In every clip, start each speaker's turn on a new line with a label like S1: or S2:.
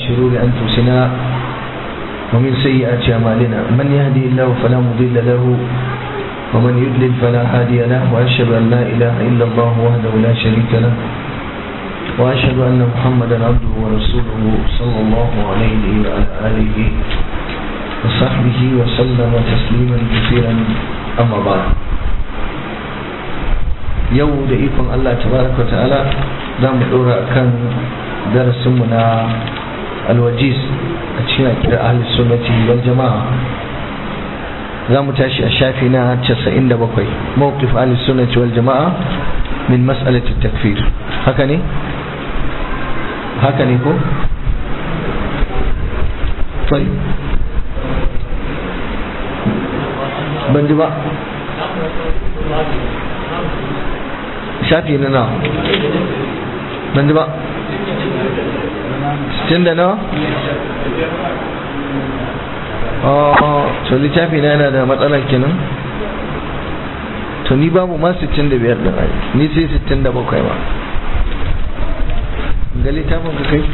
S1: شرور أنفسنا ومن سيئات أعمالنا من يهدي الله فلا مضل له ومن يضلل فلا هادي له وأشهد أن لا إله إلا الله وحده لا شريك له وأشهد أن محمدا عبده ورسوله صلى الله عليه وعلى آله وصحبه وسلم تسليما كثيرا أما بعد يوم دقيقكم الله تبارك وتعالى دام دورا كان درس منا الوجيز أتشينا كده أهل السنة والجماعة زام تاشي أشافينا تسعين دبقوي موقف أهل السنة والجماعة من مسألة التكفير هكذا كو طيب بنجبا شافينا نعم بنجبا ستين نعم to littafi na yana da matsalar kenan to ni babu ma 65 din ai ni sai 67 ba ga littafin ka kai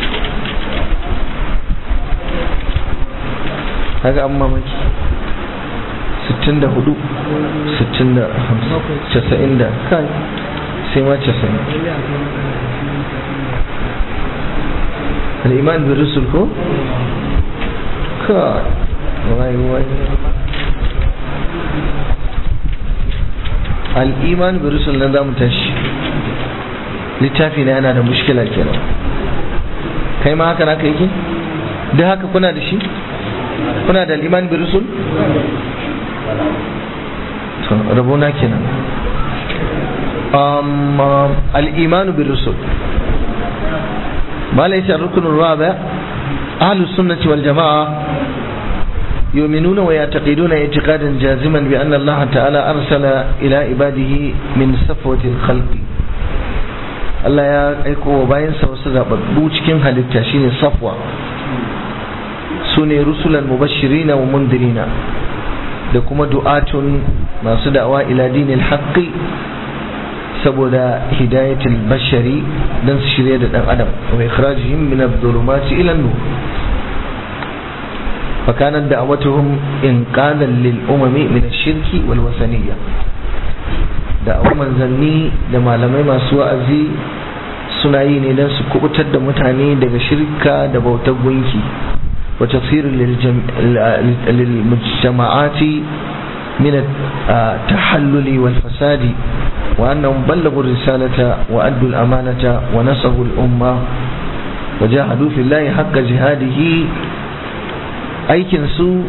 S1: haka amma maki 64 60 90 da kai sai ma 90 al-iman bi rusul ko kai wai al-iman bi rusul nan zamu tashi littafi na yana da mushkila kenan kai ma haka naka yake duk haka kuna da shi kuna da al-iman bi rusul to rabona kenan al-iman bi rusul ma laysa ar-rukn ar-rabi' ahlus sunnah wal jamaa يؤمنون ويعتقدون اعتقادا جازما بأن الله تعالى أرسل إلى عباده من صفوة الخلق Allah ya aiko wa bayansa wasu zababbu cikin halitta shine safwa sune rusulan mubashirina wa mundirina da kuma du'atun masu da'awa ila dinil haqqi saboda hidayatul bashari dan su shirye da dan adam wa ikhrajihim min adh-dhulumati ila an-nur فكانت دعوتهم إنقاذا للأمم من الشرك والوثنية دعوة manzanni da malamai masu wa'azi suna yi ne don su kubutar da mutane daga shirka da bautar gunki wa tafsir lil mujtama'ati min at-tahalluli wal fasadi wa annahum ballagu risalata wa addu al-amanata wa nasahu al-umma wa jahadu fillahi haqqa jihadihi aikin su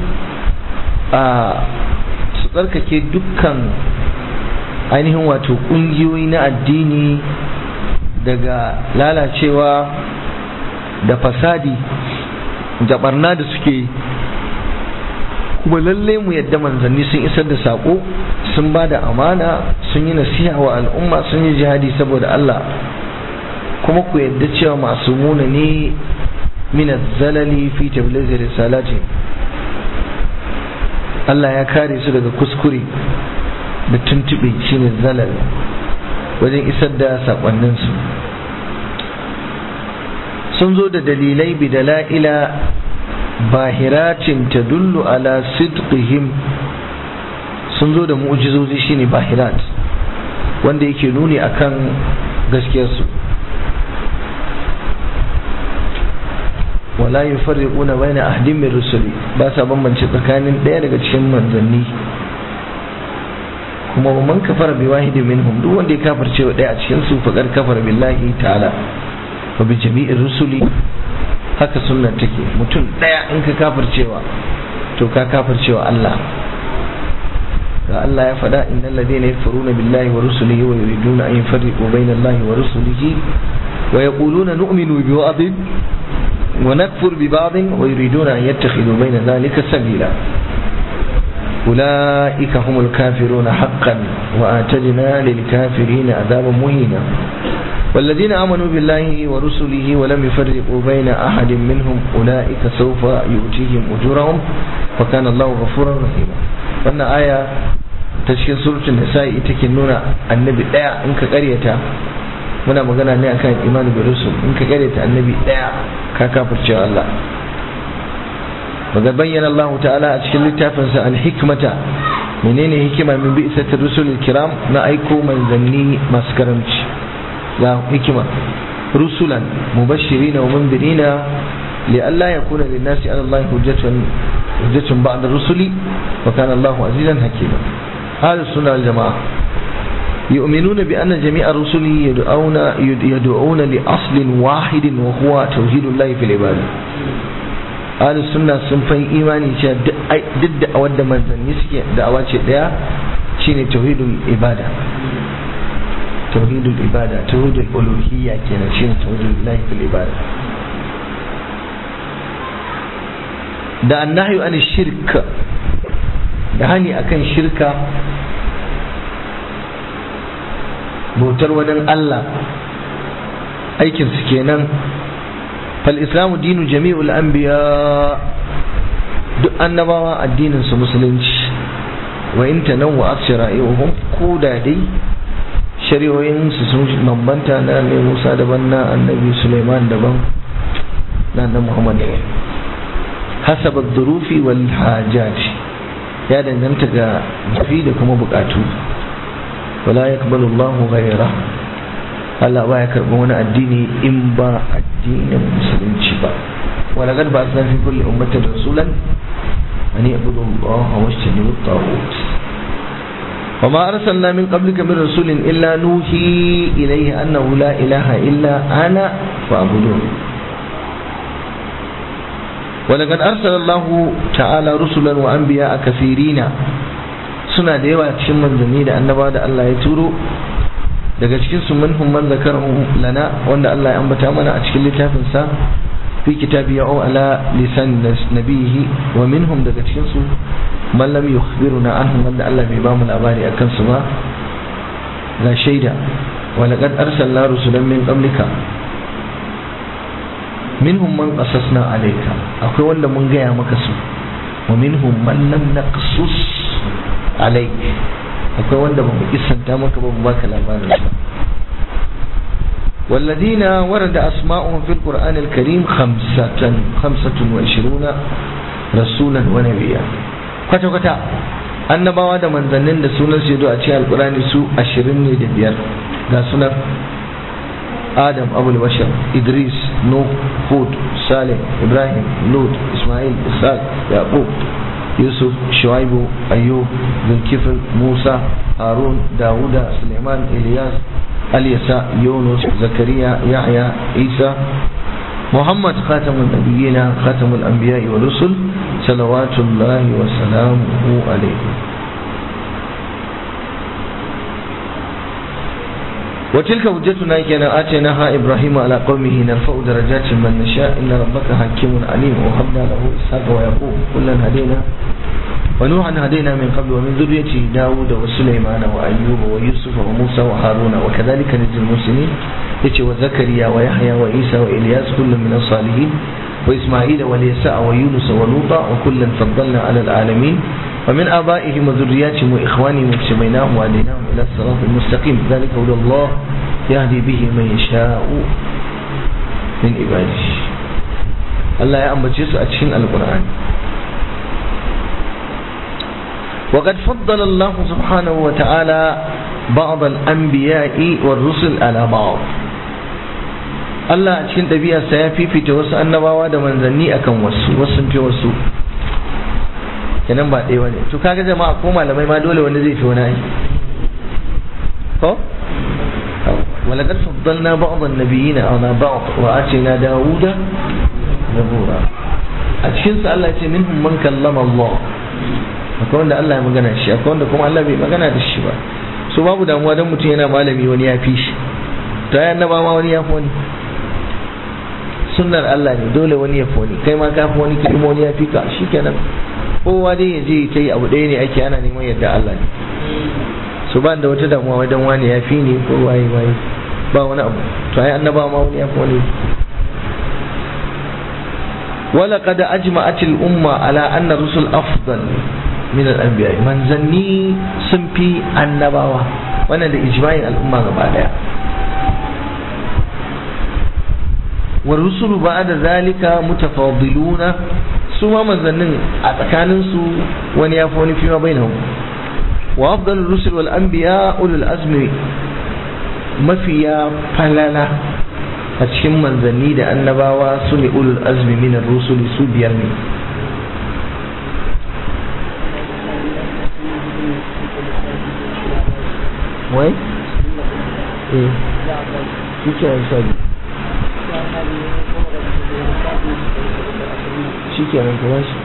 S1: su tsarkake dukkan ainihin wato kungiyoyi na addini daga lalacewa da fasadi da barna da suke kuma lalle mu yadda manzanni sun isar da sako sun ba da amana sun yi nasiha wa al'umma sun yi jihadi saboda Allah kuma ku yadda cewa masumuna ne min az-zalali fi tabligh risalati Allah ya kare su daga kuskure da tuntube shine zalal wajen isar da sakonnin su sun zo da dalilai bi dalaila bahiratin tadullu ala sidqihim sun zo da mu'jizozi shine bahirat wanda yake nuni akan gaskiyar su wala yufarriquna baina ahadin min rusuli ba sa bambance tsakanin daya daga cikin manzanni kuma man kafara bi wahidin minhum duk wanda ya kafirce wa daya a cikin su faqad kafara billahi ta'ala wa bi jami'ir rusuli haka sunna take mutum daya in ka kafircewa to ka kafircewa Allah ga Allah ya faɗa innal ladina yakfuruna billahi wa rusulihi wa yuriduna an yufarriqu baina Allahi wa rusulihi wa yaquluna nu'minu bi ba'dhin ونكفر ببعض ويريدون أن يتخذوا بين ذلك سبيلا أولئك هم الكافرون حقا وآتدنا للكافرين عذابا مهينا والذين آمنوا بالله ورسله ولم يفرقوا بين أحد منهم أولئك سوف يؤتيهم أجورهم وكان الله غفورا رحيما وأن آية تشكيل سورة النساء تكنون النبي إنك قريتا muna magana ne akan imani bi rusul in ka kare ta annabi daya ka kafirce Allah وقد بين الله تعالى أشكال التافنس الحكمة منين حكمة من بئسة الرسل الكرام نأيكو من ذني مسكرمش لا حكمة رسلا مبشرين ومنذرين لئلا يكون للناس على الله حجة بعد الرسل وكان الله عزيزا حكيما هذا السنة والجماعة يؤمنون بأن جميع الرسل يدعون لأصل واحد وهو توحيد الله في العبادة ahli sunna sun fa imani cewa duk da wadda manzanni suke da'awa ce daya shine tauhidul ibada tauhidul uluhiyya kenan shine tauhidul lahi fil ibada da annahyu an shirka da hani akan shirka bautar wadan Allah aikin su kenan فالإسلام دين جميع الأنبياء annabawa addinin su musulunci wa in tanawwa'at shara'i'uhum ko da dai shari'o'in su sun bambanta na Annabi Musa daban na Annabi Sulaiman daban na Annabi Muhammad daban hasab ad-durufi wal hajat ya danganta ga zafi da kuma bukatu wala yaqbalu Allahu ghayra Allah ba ya karɓi wani addini in ba addinin musulunci ba wala gad ba san fi kulli ummatin rasulan an ya'budu Allah wa yajtanibu at-taghut wa ma arsalna min qablika min rasulin illa nuhi ilayhi annahu la ilaha illa ana fa'budun wa laqad arsala Allah ta'ala rusulan wa anbiya'a kathirina suna da yawa cikin manzanni da annabawa da Allah ya turo daga cikin su minhum man zakarahu lana wanda Allah ya ambata mana a cikin littafin sa fi kitabi ya'u ala lisan nabihi wa minhum daga cikin su man lam yukhbiruna anhum wanda Allah bai ba mu labari akan su ba la shaida wa laqad arsalna rusulan min qablika minhum man qasasna alayka akwai wanda mun gaya maka su wa minhum man lam naqsus alayka akwai wanda ba mu isanta maka ba mu baka labarin ba والذين ورد أسماؤهم في القرآن الكريم 25 رسولا ونبيا kwata annabawa da manzannin da sunan su a cikin alqur'ani su 25 ga sunan Adam Abul Bashar Idris Nuh Hud Salih Ibrahim Lut Ismail Ishaq Yaqub Yusuf Shuaibu Ayyub Zulkifl Musa Harun Dawuda Suleiman Ilyas Aliyasa Yunus Zakariya Yahya Isa Muhammad Khatamul Nabiyina Khatamul Anbiya'i wa Rusul salawatullahi wa salamuhu alayhi وتلك حجتنا كنا آتيناها إبراهيم على قومه نرفع درجات من نشاء إن ربك حكيم عليم وهبنا له إسحاق ويعقوب كلا هدينا ونوحا هدينا من قبل ومن ذريته داود وسليمان وأيوب ويوسف وموسى وهارون وكذلك نجزي المحسنين وزكريا ويحيى وعيسى وإلياس كل من الصالحين وإسماعيل واليساء ويونس ولوطا وكلا فضلنا على العالمين ومن آبائهم وذرياتهم وإخوانهم واجتبيناهم وهديناهم إلى الصراط المستقيم ذلك هدى الله يهدي به من يشاء من عباده الله يأمر جزء أتشين القرآن وقد فضل الله سبحانه وتعالى بعض الأنبياء والرسل على بعض Allah a cikin ɗabi'arsa ya fifita wasu annabawa da manzanni akan wasu fi wasu kenan ba ɗaya bane to kaga jama'a ko malamai ma dole wanda zai fi wani ai ko walaqad faddalna ba'd an-nabiyina ala ba'd wa atina Dawuda zabura a cikin sa Allah ya ce minhum man kallama Allah akwai wanda Allah ya magana shi akwai wanda kuma Allah bai magana da shi ba so babu damuwa dan mutum yana malami wani ya fi shi to ai annaba ma wani ya fi wani sunnar Allah ne dole wani ya fi wani kai ma ka fi wani kuma wani ya fi ka shikenan kowa dai ya je ta yi abu ɗaya ne ake ana neman yadda Allah ne su ba da wata damuwa wajen wani ya fi ne ko waye ba wani abu to ai annaba ma wani ya fi wani wala qad ajma'at al-umma ala anna rusul afdal min al-anbiya manzanni sun fi annabawa wannan da ijma'in al'umma gaba daya wa rusulu ba'da zalika mutafadiluna su ma manzannin a tsakanin su wani yafi wani fima bainahum wa afdalur rusul wal anbiya ulul azmi mafiya falala a cikin manzanni da annabawa su ne ulul azmi min ar-rusuli su biyar ne wai shi ke nan sabi shi ke nan kuma shi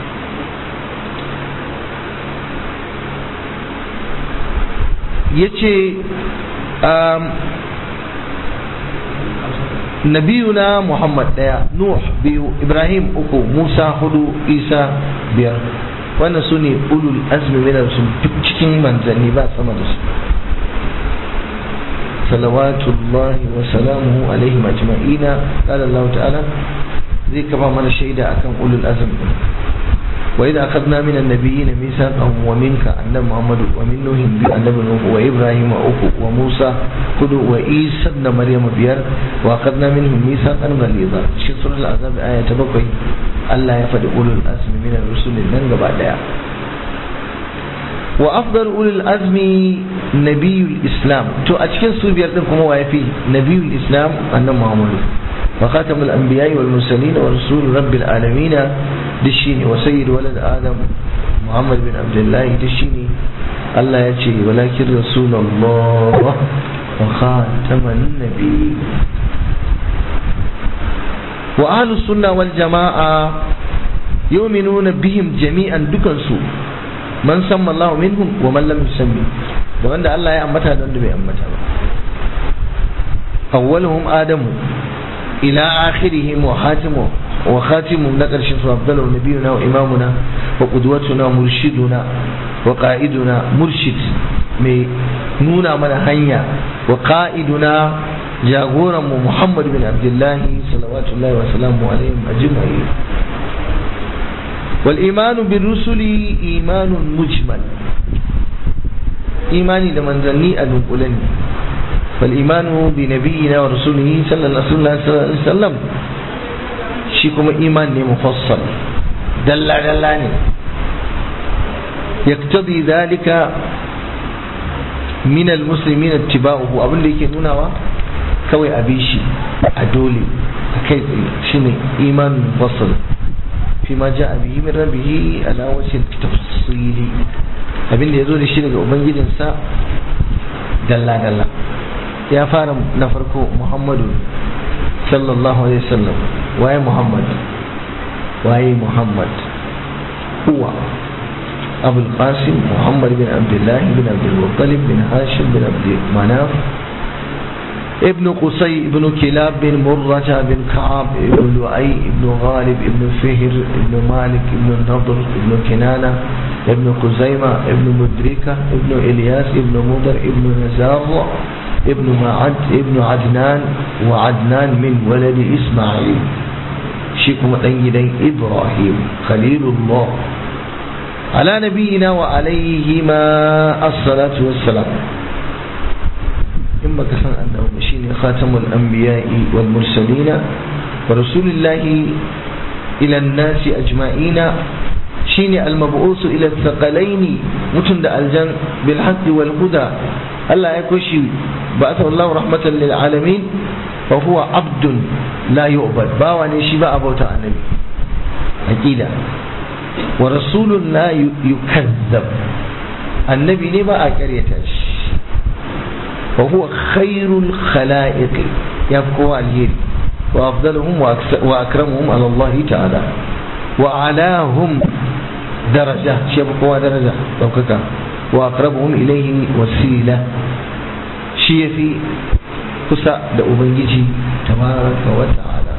S1: ya ce nabiyuna muhammad daya nuh biyu ibrahim uku musa hudu isa biyar wannan su ne ulul azmi min ar-rusul duk cikin manzanni ba sama da su salawatullahi wa salamuhu alaihim ajma'ina qala Allah ta'ala zai kama mana shaida akan ulul azm wa idza akhadna min an-nabiyyin mithaqan wa minka annabi Muhammad wa min nuh bi annabi nuh wa ibrahim wa musa kudu wa isa ibn maryam biyar wa akhadna minhum mithaqan ghaliza shi surah al-azab aya ta 7 Allah ya faɗi ulul azmi min ar-rusul nan gaba daya wa afdal ulul azmi nabiyul islam to a cikin su biyar din kuma waye fi nabiyul islam annabi muhammad wa khatamul anbiya'i wal mursalin wa rasul rabbil alamin dishini wa sayyid walad adam muhammad bin abdullah dishini Allah ya ce walakin rasulullah wa khataman nabiy wa ahlus sunna wal jamaa yu'minuna bihim jami'an dukansu man samma Allah minhum wa man lam yusammi da wanda Allah ya ambata da wanda bai ambata ba awwaluhum adamu ila akhirihim wa khatimu na karshen su afdalu nabiyuna wa imamuna wa qudwatuna murshiduna wa qa'iduna murshid mai nuna mana hanya wa qa'iduna jagoran mu Muhammad bin Abdullah salawatullahi wa salamu alaihi ajma'in والإيمان بالرسل إيمان مجمل إيماني لمن ظني أدنقلني والإيمان بنبينا ورسوله صلى الله عليه وسلم شيكم إيمان مفصل دلاني يقتضي ذلك من المسلمين اتباعه أبن ليك نونا كوي أبيشي أدولي كيف شنو إيمان مفصل فيما جاء به من ربه على وجه التفصيل abin da ya zo da shi daga ubangijinsa dalla ya fara na farko muhammadu sallallahu alaihi wasallam waye muhammad huwa abul qasim muhammad bin abdullah bin abdul muttalib bin hashim bin abd manaf ابن قصي ابن كلاب بن مرة بن كعب ابن لؤي ابن غالب ابن فهر ابن مالك ابن النضر ابن كنانة ابن خزيمة ابن مدركة ابن إلياس ابن مضر ابن نزار ابن معد ابن عدنان وعدنان من ولد إسماعيل شيكم أيدين إبراهيم خليل الله على نبينا وعليهما الصلاة والسلام إما كسان أنه مشين خاتم الأنبياء والمرسلين ورسول الله إلى الناس أجمعين شين المبعوث إلى الثقلين متند الجن بالحق والهدى ألا يكوشي بعثه الله رحمة للعالمين وهو عبد لا يؤبد باواني شباء أبوتا النبي أكيدا ورسول لا يكذب النبي نبا أكريتاش وهو خير الخلائق يبقوا الهيل وأفضلهم وأكرمهم على الله تعالى وأعلاهم درجة يبقوا درجة وأقربهم إليه وسيلة شيء في كسا دأبنجي تبارك وتعالى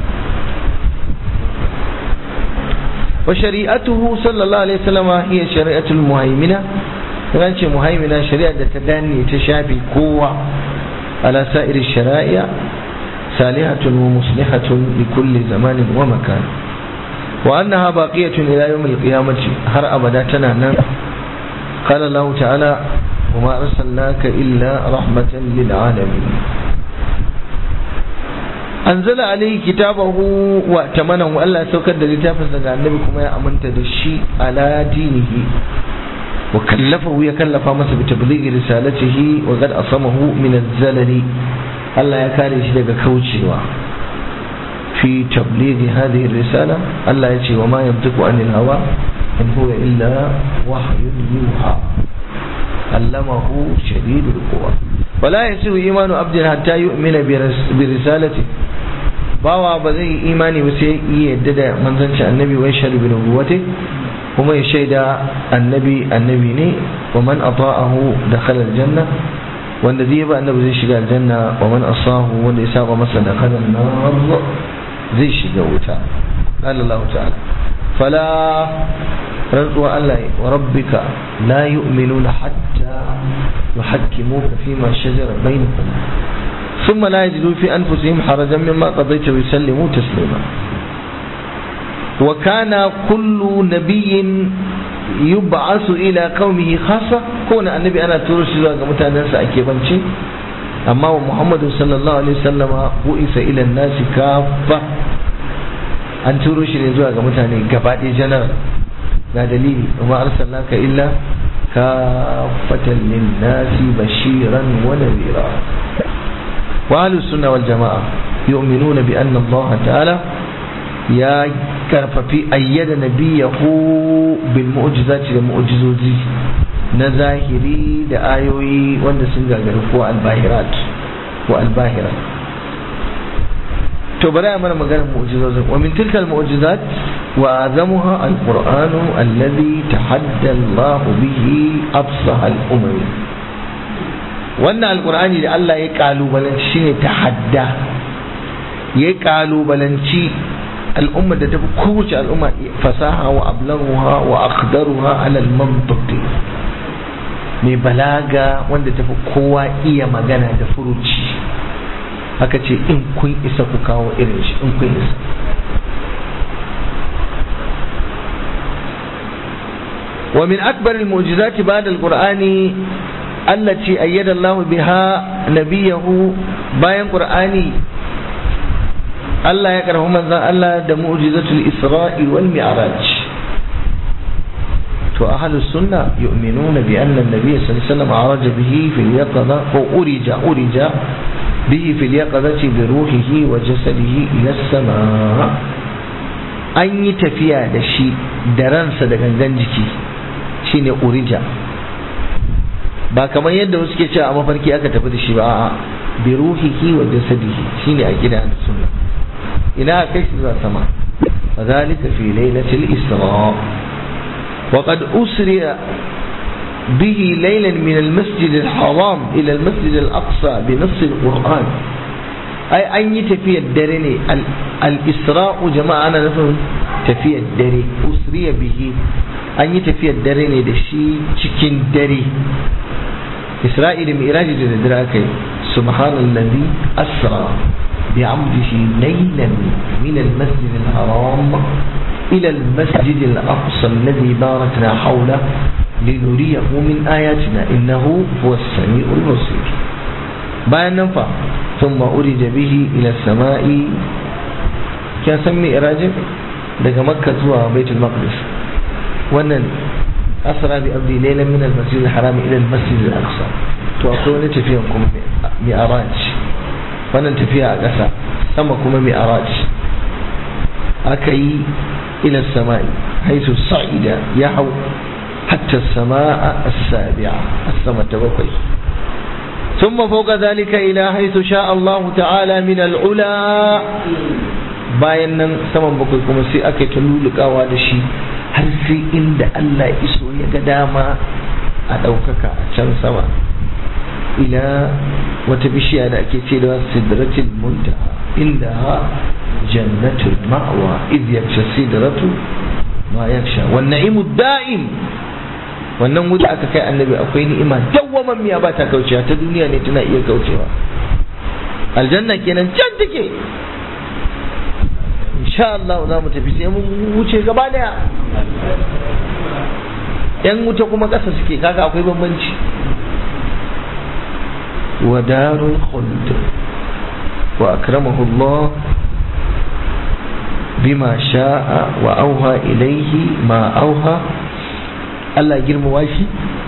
S1: وشريعته صلى الله عليه وسلم هي شريعة المهيمنة ranci muhaimina shari'a da ta danne ta shafi kowa ala sa'iri shari'a salihatun wa muslihatun li kulli zamanin wa makan wa annaha baqiyatun ila yawm al-qiyamati har abada tana nan qala Allah ta'ala wa ma arsalnaka illa rahmatan lil alamin anzala alayhi kitabahu wa tamanahu Allah saukar da littafin daga annabi kuma ya aminta da shi ala dinihi wa kallafahu ya kallafa masa bi tablighi risalatihi wa qad asamahu min az-zalali Allah ya kare shi daga kaucewa fi tablighi hadhihi risala Allah ya ce wa ma yamtiku anil hawa in huwa illa wahyun yuha allamahu shadidul quwa wala yasihu imanu abdin hatta yu'mina bi risalati bawa ba zai imani ba sai ya yadda da manzanci annabi wa shahadu bi nubuwwati kuma ya shaida annabi ne wa man ata'ahu dakhala aljanna wanda zai ba annabi zai shiga aljanna wa man asahu wanda ya saba masa dakhala an-nar zai shiga wuta qala Allah ta'ala fala rantsuwa Allah wa rabbika la yu'minuna hatta yuhakkimuka fima shajara bainahum ثم لا يجدوا في أنفسهم حرجا مما قضيت ويسلموا تسليما وكان كل نبي يبعث إلى قومه خاصة كون النبي أنا ترسل إلى متانسة أكيبانشي أما محمد صلى الله عليه وسلم بؤس إلى الناس كافة أن ترسل إلى متانسة كبادي جنر لا دليل وما أرسلناك إلا كافة للناس بشيرا ونذيرا وأهل السنة والجماعة يؤمنون بأن الله تعالى يا كرف في أيد نبيه بالمعجزات المعجزوزي نزاهري لآيوي والنسنجا قرفوا الباهرات والباهرة تبرأ من مقال المعجزات ومن تلك المعجزات وأعظمها القرآن الذي تحدى الله به أبصح الأمم wannan alkur'ani da Allah ya kalubalanci shine tahadda ya kalubalanci al'umma da tafi kowace al'umma fasaha wa ablaghuha wa aqdaruha ala al-mantiq mai balaga wanda tafi kowa iya magana da furuci aka ce in kun isa ku kawo irin shi in kun isa wa min akbar al-mu'jizat ba'da al-qur'ani التي أيد الله بها نبيه باين قرآني الله يكره من ذا الله ده معجزة الإسراء والمعراج فأهل السنة يؤمنون بأن النبي صلى الله عليه وسلم عرج به في اليقظة وأرج به في اليقظة بروحه وجسده إلى السماء أن يتفيا دشي درنس دغنغن جكي شيني أرج ba kamar yadda wasu ke cewa a mafarki aka tafi da shi ba a'a bi ruhihi wa jasadihi shine a gida da sunna ina kai shi zuwa sama fadhalika fi lailatul isra wa qad usriya bihi laylan min al-masjid al-haram ila al-masjid al-aqsa bi nass al-quran ai an yi tafiyar dare ne al-isra'u jama'a ana nufin tafiyar dare usriya bihi an yi tafiyar dare ne da shi cikin dare إسرائيل مئراج الدراكي سبحان الذي أسرى بعبده ليلا من المسجد الحرام إلى المسجد الأقصى الذي باركنا حوله لنريه من آياتنا إنه هو السميع البصير بعد ننفع ثم أرج به إلى السماء كان سمي إراجه لك مكة وبيت المقدس وأن أسرى بأبدي ليلا من المسجد الحرام إلى المسجد الأقصى وأقول نتفيكم مئراج وننتفيها أقصى سمكم مئراج أكي إلى السماء حيث صعد يحو حتى السماء السابعة السماء تبقي ثم فوق ذلك إلى حيث شاء الله تعالى من العلا bayan nan saman bakwai kuma sai aka yi ta lulukawa da shi har sai inda Allah iso ya ga dama a ɗaukaka a can sama ila wata bishiya da ake ce da sidratul muntaha inda jannatul ma'wa idh yaksha sidratu ma yaksha wan na'imu da'im wannan wuta aka kai annabi akwai ni'ima dawwaman miya ba ta kaucewa ta duniya ne tana iya kaucewa aljanna kenan can take insha Allah za mu tafi sai mun wuce gaba daya yan wuta kuma ƙasa suke kaga akwai bambanci wa darul khuld wa akramahu Allah bima sha'a wa auha ilaihi ma auha. Allah girmama shi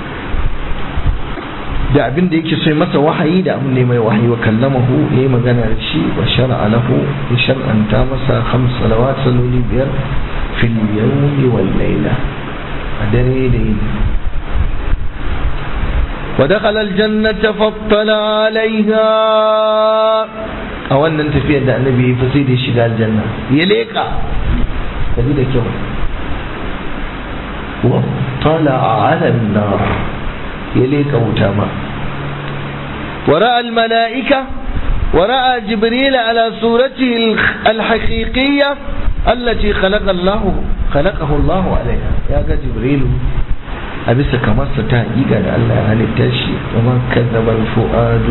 S1: da abin da yake so masa wahayi da abin ne mai wahayi, wa kallamahu yayi magana da shi, wa shar'a lahu ya shar'anta masa 5 salawat salloli 5 fil yawmi wal layla, a dare da yini. wa dakhala al jannata fattala alaiha, a wannan tafiyar da annabi ya sai da shiga aljanna ya leka kaji da kyau. wa tala ala an-nar, ya leka wuta ma. ورأى الملائكة ورأى جبريل على صورته الحقيقية التي خلقه الله عليها. يا جبريل أبس كما ستحقيق الله عن التشي. وما كذب الفؤاد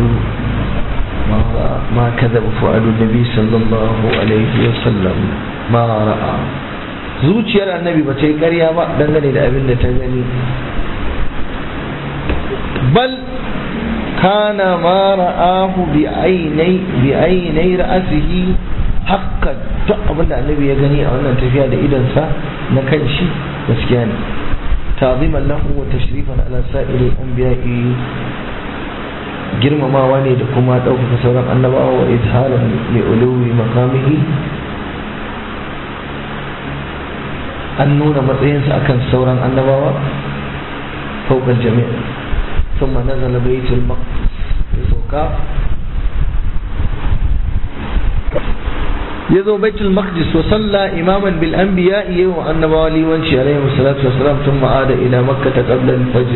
S1: ما كذب فؤاد النبي صلى الله عليه وسلم ما رأى. zuciyar annabi ba ta yi ƙarya ba dangane da abin da ta gani. bal kana ma ra'ahu bi ainai ra'asihi haqqan, duk abin da annabi ya gani a wannan tafiya da idansa na kanshi gaskiya ne. ta'ziman lahu wa tashrifan ala sa'iri anbiya'i, girmamawa ne da kuma ɗaukaka sauran annabawa, wa izharan li uluwi maqamihi, an nuna matsayinsa akan sauran annabawa fawqa jami'. ثم نزل بيت المقدس يسوكا يذو بيت المقدس وصلى إماما بالأنبياء والنبوة وانشي عليهم الصلاة والسلام، ثم عاد إلى مكة قبل الفجر.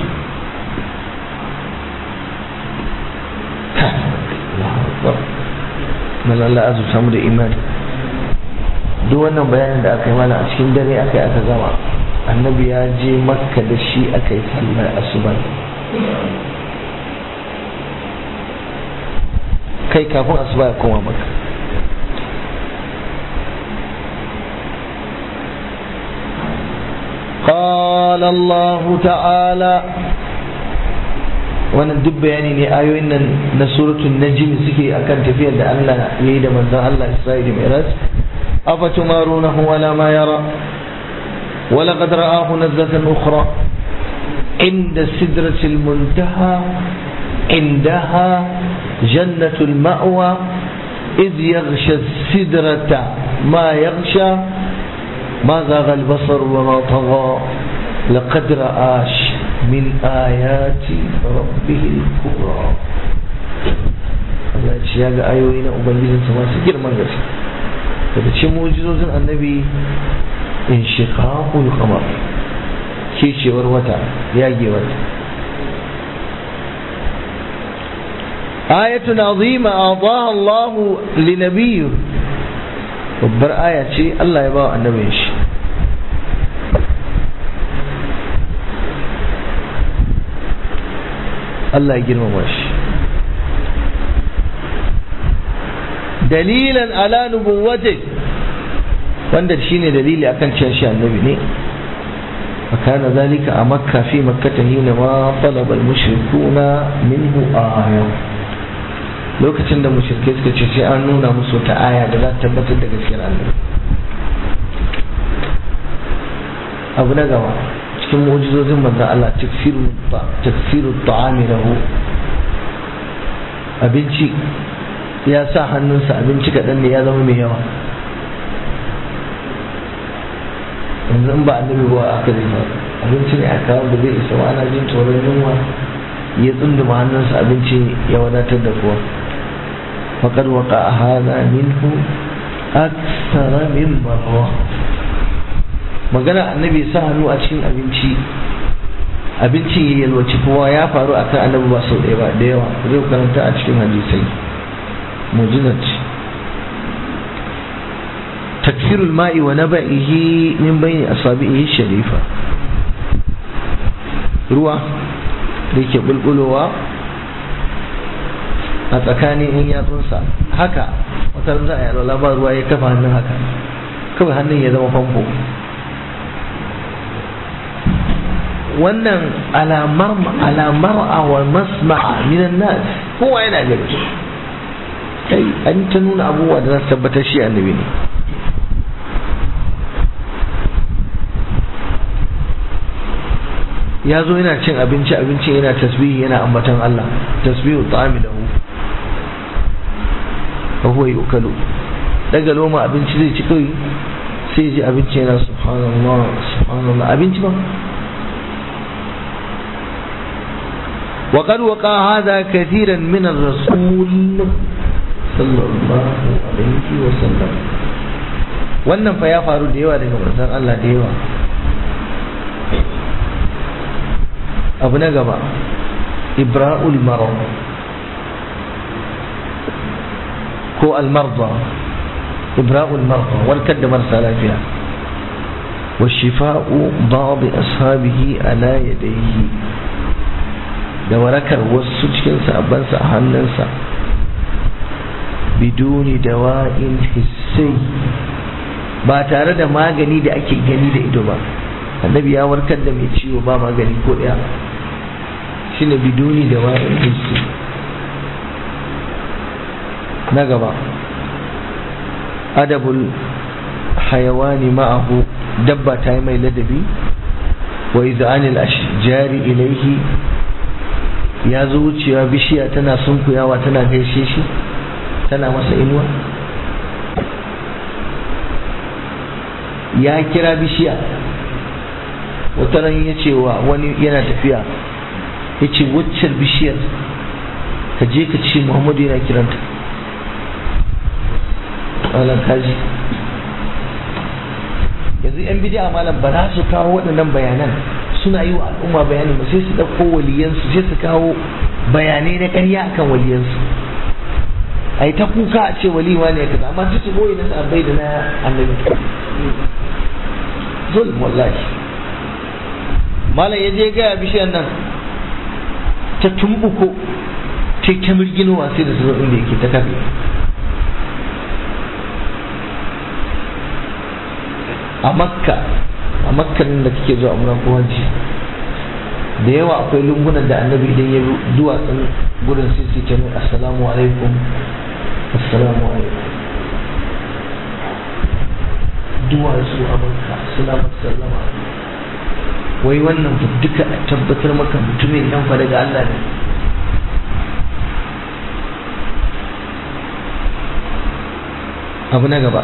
S1: الله أكبر. من الله أزو سامر إيمان. duk wannan bayanin da aka yi mana a cikin dare aka gama. Annabi ya je Makka da shi aka yi sallar asuba. kai kafin asuba ya koma maka. قال الله تعالى, wannan duk bayani ne ayoyin nan na suratul najm suke akan tafiyar da Allah yayi da manzon Allah Isra'ila Mi'raj. afatumarunahu wala ma yara wa laqad ra'ahu nazlatan ukhra inda sidratil muntaha indaha jannatul ma'wa idh yaghsha as-sidrata ma yaghsha ما زاغ البصر وما طغى لقد رأى من آيات ربه الكبرى. Allah ya ga ayoyi na ubangijinsa masu girman gaske. daga cikin mu'jizozin annabi inshiqaqul qamar, kishewar wata, yagewar. ayatun azima adaha Allah li nabiyyi, babbar aya ce Allah ya ba wa annabin shi. Allah ya girmama shi. dalilan ala nubuwwati, wanda shine dalili akan cewa shi annabi ne. fakana zalika a makka fi makkata hina ma talaba al-mushrikuna minhu aya, lokacin da mushrikai suka ce sai an nuna musu ta aya da za ta tabbatar da gaskiyar annabi. abu na gaba cikin mu'jizozin manzon Allah taksiru ta'ami lahu, abinci ya sa hannunsa abinci kaɗan ne ya zama mai yawa. yanzu in ba annabi ba aka zai ba abinci ne aka kawo da zai isa wa, ana jin tsoron yunwa ya tsunduma hannunsa abinci ya wadatar da kowa. فقد وقع هذا منه أكثر من مرة. magana annabi sa hannu a cikin abinci ya yalwaci kowa ya faru a kan annabi ba sau ɗaya ba, da yawa zai karanta a cikin hadisai. mujizat takfirul ma'i wa naba'ihi min bayni asabihi sharifa, ruwa da yake bulbulowa a tsakanin in yatsunsa haka. wata za a yi alwala ba ruwa ya kafa hannun haka kawai hannun ya zama famfo. wannan alamar wa masma'a minan nas, kowa yana gani. kai an ta nuna abubuwa da za su tabbatar shi annabi ne. ya zo yana cin abinci yana tasbihi yana ambatan Allah tasbihu ta'ami lahu wa huwa yukalu daga loma abinci zai ci kai sai ji abinci yana subhanallah abinci ba wa qad waqa hadha kathiran min ar-rasul sallallahu alaihi wa sallam wannan fa ya faru da yawa daga manzon Allah da yawa. abu na gaba ibra'ul marad ko al-marda ibra'ul marda warkar da marasa lafiya wa shifa'u ba'd ashabihi ala yadayhi da warakar wasu cikin sahabbansa a hannunsa biduni dawa'in hissi ba tare da magani da ake gani da ido ba. annabi ya warkar da mai ciwo ba magani ko daya shine biduni dawa'in hissi. na gaba adabul hayawani ma'ahu dabba ta yi mai ladabi wa izanil ashjari ilaihi ya zo wucewa bishiya tana sunkuyawa tana gaishe shi tana masa inuwa. ya kira bishiya wata ran ya ce wa wani yana tafiya ya ce waccan bishiyar ka je ka ce Muhammadu yana kiranta. malam kaji yanzu yan bidiya malam ba za su kawo waɗannan bayanan suna yi wa al'umma bayani ba sai su ɗauko waliyansu sai su kawo bayanai na ƙarya akan waliyansu a yi ta kuka a ce waliwa ne kaza amma duk su goyi na sahabbai da na annabi zulm wallahi. malam ya je gaya bishiyar nan ta tumbuko ta mirginowa sai da su zo inda yake ta kafe. a makka da kake zuwa umra ko hajji da yawa akwai lungunan da annabi idan ya duwatsun gurin sai su ce mai assalamu alaikum duwatsu a makka suna sallama. wai wannan duka a tabbatar maka mutumin nan fa daga Allah ne. abu na gaba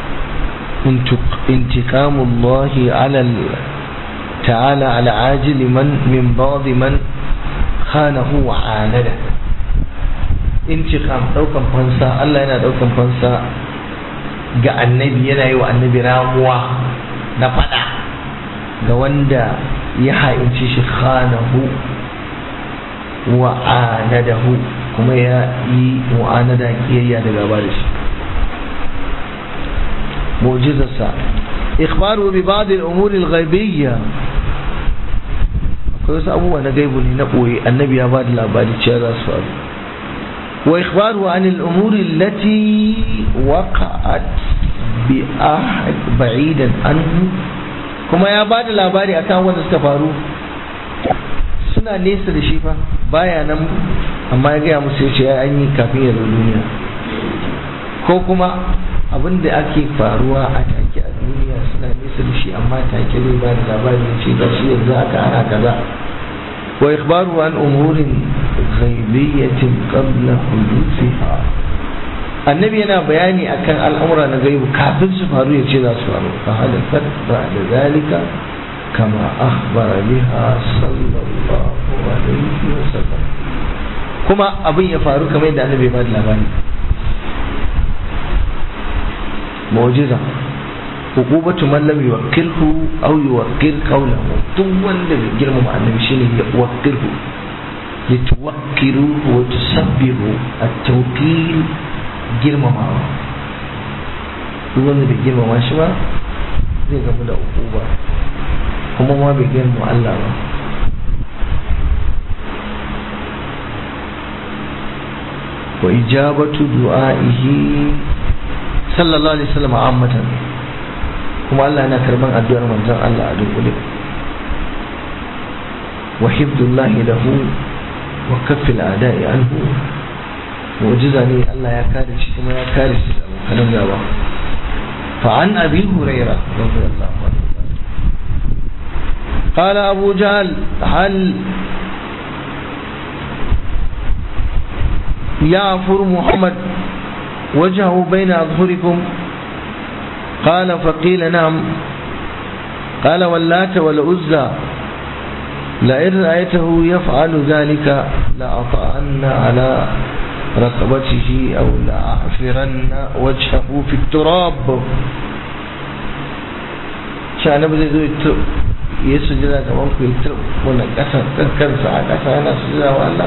S1: انتقام الله تعالى على عاجل من بعض من خانه وعانده. انتقام daukan fansa Allah yana daukan fansa ga annabi, yana yi wa annabi ramuwa na fada ga wanda ya ha'inci shi khanahu wa anadahu kuma ya yi mu'anada kiyayya da gaba da shi. معجزة إخباره ببعض الأمور الغيبية كويس أبوه أنا جايبه لنقوي النبي أباد الأباد تشارع الصالح. وإخباره عن الأمور التي وقعت بأحد بعيدا عنه كما يباد الأباد أكان ونستفاروا suna nesa da shi fa baya nan amma ya gaya musu yace ya an yi kafin ya zo duniya. ko kuma abin da ake faruwa a take a duniya suna nesa da shi amma take zai ba da labari ya ce ga shi yanzu aka ana kaza. wa ikhbaru an umurin ghaibiyatin qabla hudusiha annabi yana bayani akan al'amura na gaibu kafin su faru ya ce za su faru fa hadathat ba'da zalika kama akhbara biha sallallahu alaihi wasallam kuma abin ya faru kamar yadda annabi ya ba da labari. معجزة عقوبة من لم يوكله أو يوكل قوله تون بجرم مع النبي شيء يوكله لتوكلوا وتسبحوا التوكيل جرم معه تون بجرم ما شبه زي كم ده عقوبة هم ما بجرم الله وإجابة دعائه sallallahu alaihi wasallam ammatan kuma Allah yana karban addu'ar manzon Allah a dunkule. wa hifdullahi lahu wa kaffil a'da'i anhu mu'jiza ne Allah ya kare shi kuma ya kare shi da abokan gaba. fa an abi hurairah radiyallahu anhu قال أبو جهل هل يعفر محمد وجهه بين أظهركم؟ قال فقيل نعم. قال واللات والعزى لئن رأيته يفعل ذلك لأطأن على رقبته أو لأعفرن وجهه في التراب. شأن بذي يسجد كمان في التراب ولا كسر ساعة كسر أنا سجد والله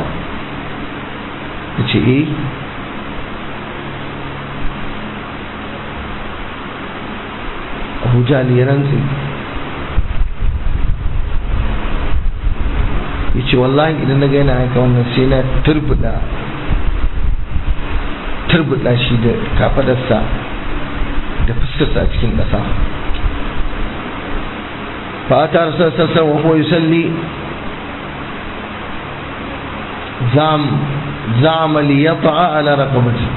S1: شيء Abu Jahl ya rantsi yace wallahi idan na ga yana haka wannan sai na turbuda shi da kafadarsa da fuskarsa a cikin ƙasa. fa ata rasul sallallahu wa huwa yusalli zama li yata'a ala raqabati.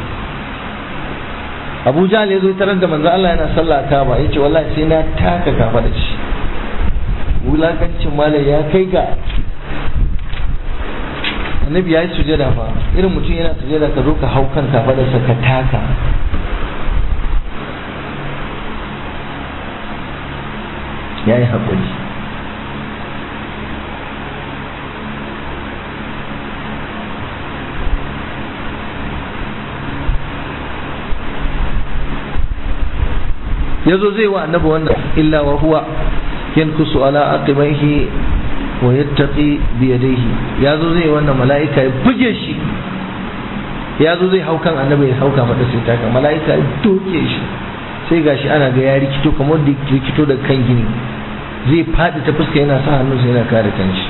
S1: Abu Jahl ya zo tarar da manzo Allah yana sallah ta ba yace wallahi sai na taka kafadar shi. Wulakancin malai ya kai ga annabi ya yi sujada fa, irin mutum yana sujada ka zo ka hau kan kafadarsa ka taka. Ya yi haƙuri. ya zo zai wa annabi wannan illa wa huwa yankusu ala aqibaihi wa yattaqi bi yadayhi. ya zo zai wannan mala'ika ya buge shi, ya zo zai haukan annabi ya hauka mata sai taka, mala'ika ya doke shi sai gashi ana ga ya rikito kamar da rikito da kan gini, zai fadi ta fuska yana sa hannunsa yana kare kanshi.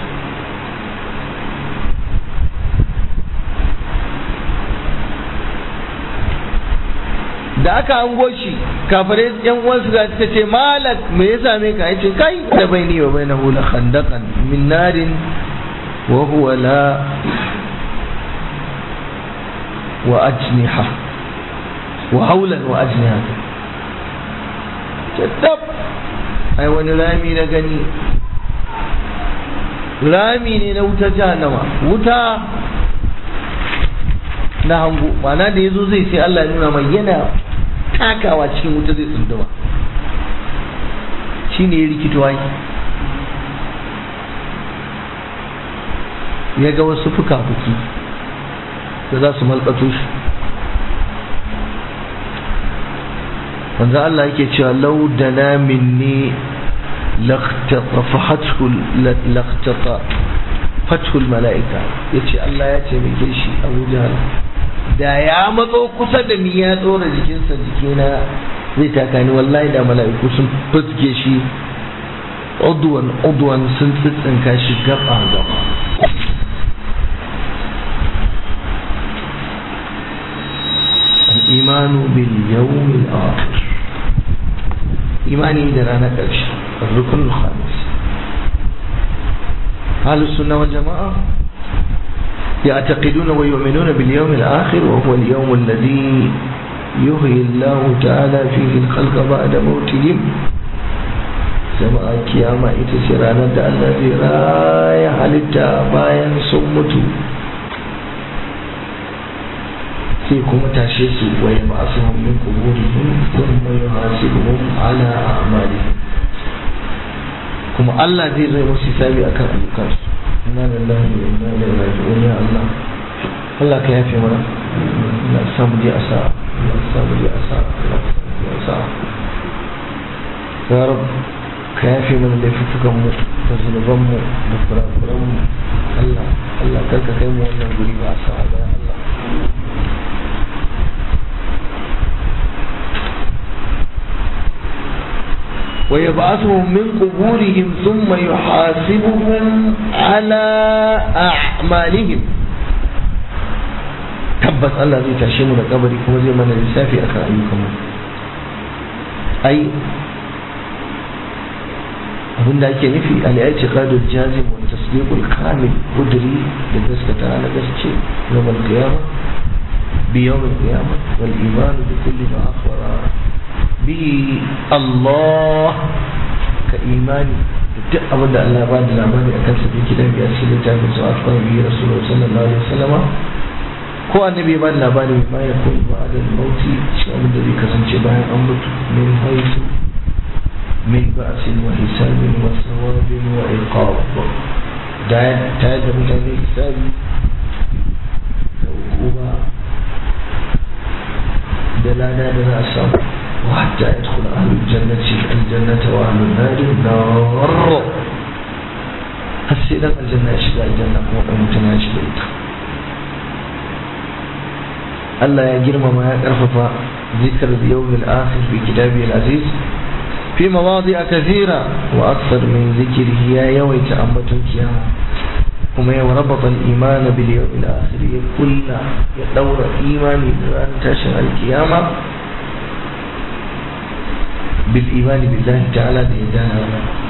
S1: da aka hango shi kafare yan uwansu ga suka ce malak me ya same ka? yace kai da baini wa bainahu la khandaqan min narin wa huwa la wa ajniha wa hawlan wa ajniha. tab ai wani rami na gani, rami ne na wuta jahannama, wuta na hango. ma'ana da yazo zai sai Allah ya nuna mai yana takawa cikin wuta zai tsunduma, shi ne ya rikitowa. ya ga wasu fuka-fuki da za su malƙato shi. wanzan Allah yake cewa lau da na minni laktata fathul mala'ika. ya ce Allah ya ce mai shi Abu Jahl da ya matso kusa da ni ya tsora jikinsa jikina zai taka ni, wallahi da mala'iku sun fuske shi udwan sun tsitsinka shi gaba gaba. al-imanu bil yawmil akhir, imani da ranar ƙarshe, rukun khamis. ahlus sunna wal jama'a يعتقدون ويؤمنون باليوم الآخر وهو اليوم الذي يحيي الله تعالى فيه الخلق بعد موتهم. سماء القيامة إتسرانا الذي رايح للتابايا سمتوا فيكم تشيسوا ويبعثهم من قبورهم ثم يحاسبهم على أعمالهم. كما الله ذي غير مسيسابي أكثر الكرس. inna lillahi wa inna ilaihi raji'un. ya Allah, Allah ka yafe mana, Allah ya samu ji asa, Allah ya samu ji asa, Allah ya samu ya Rabb, ka yafe mana laifukan mu da zunuban mu da kurakuran mu. Allah kar ka kai mu wannan guri ba asa ba ya Allah. ويبعثهم من قبورهم ثم يحاسبهم على أعمالهم. tabbas Allah zai tashe mu da kabari kuma zai mana lissafi akan ayyukanmu. ai abinda ake nufi al-i'tiqadul jazim wa tasdiqul kamil, qudri da gaskata na gaske yawmal qiyamah bi yawmil qiyamah wal iman bi kulli ma akhbara به الله كإيماني duk abin da Allah ba da labari akan sa bi kidan ya cikin littafin sa akwai bi Rasulullahi sallallahu alaihi wasallam ko annabi ba da labari mai ya ko ba da mauti shi abin da zai kasance bayan an mutu min haisu min ba'sin wa hisabin wa thawabin wa iqab da ta da mutane hisabi da hukuma da lada da za a samu وحتى يدخل أهل الجنة الجنة وأهل النار النار السيدة الجنة يشبع الجنة ومتنا يشبع الله يجرم ما يقرف ذكر اليوم الآخر في كتابه العزيز في مواضع كثيرة وأكثر من ذكره يا يوم تأمة القيامة وما وربط الإيمان باليوم الآخر كل يدور إيماني بأن تشهر القيامة بالإيمان بالله تعالى بإدانا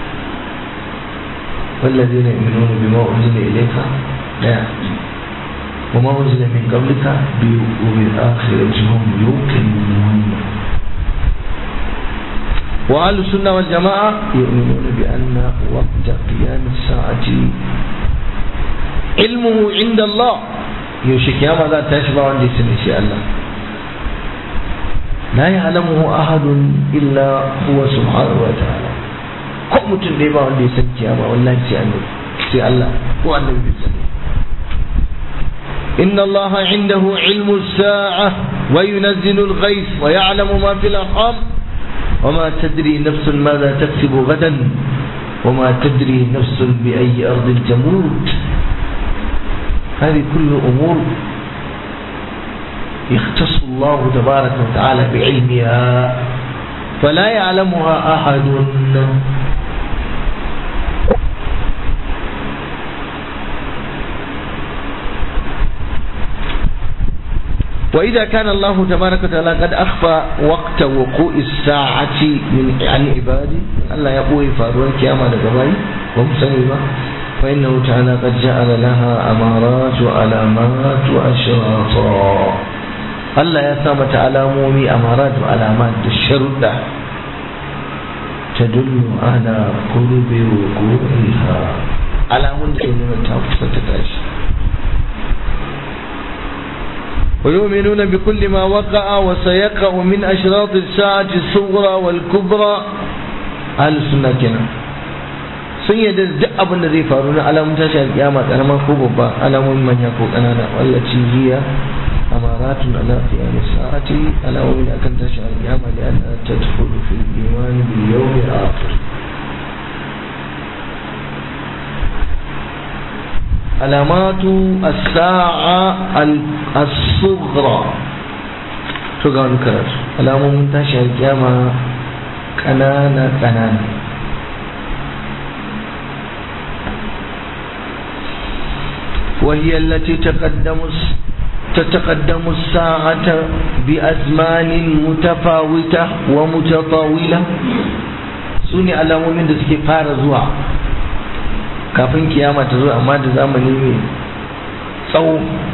S1: والذين يؤمنون بما أنزل إليك لا وما أنزل من قبلك وبالآخرة هم يوقنون وأهل السنة والجماعة يؤمنون بأن وقت قيام الساعة علمه عند الله يوشك يا ماذا تشبع عندي سنة الله لا يعلمه أحد إلا هو سبحانه وتعالى كم تنبع عندي سنة يا والله سي الله هو النبي بالسنة إن الله عنده علم الساعة وينزل الغيث ويعلم ما في الأرحام وما تدري نفس ماذا تكسب غدا وما تدري نفس بأي أرض تموت هذه كل أمور يختص الله تبارك وتعالى بعلمها فلا يعلمها أحد وإذا كان الله تبارك وتعالى قد أخفى وقت وقوع الساعة عن عباده ألا يقوي فاروان كياما لقبائي ومسلمة فإنه تعالى قد جعل لها أمارات وعلامات وأشراطا Allah ya sa mata alamomi amarat wa alamat da sharuɗa tadullu ala qulubi wuqu'iha alamun da nuna ta kusa ta tashi wa yu'minuna bi kulli ma waqa'a wa sayaqa'u min ashrat as-sa'ati as-sughra wal kubra al-sunnah kenan sun yadda duk abin da zai faru na alamun tashi al-kiyama karama ko babba alamun manya ko kanana wallaci hiya أمارات على قيام الساعة على ومن أكن تشعر القيامة لأنها تدخل في الإيمان باليوم الآخر علامات الساعة الصغرى تقول كرر علامة من تشعر القيامة كنانا وهي التي تتقدم الساعة بأزمان متفاوتة ومتطاولة سوني alamomin da suke fara zuwa kafin kiyama ta zo amma da zamani mai tsawo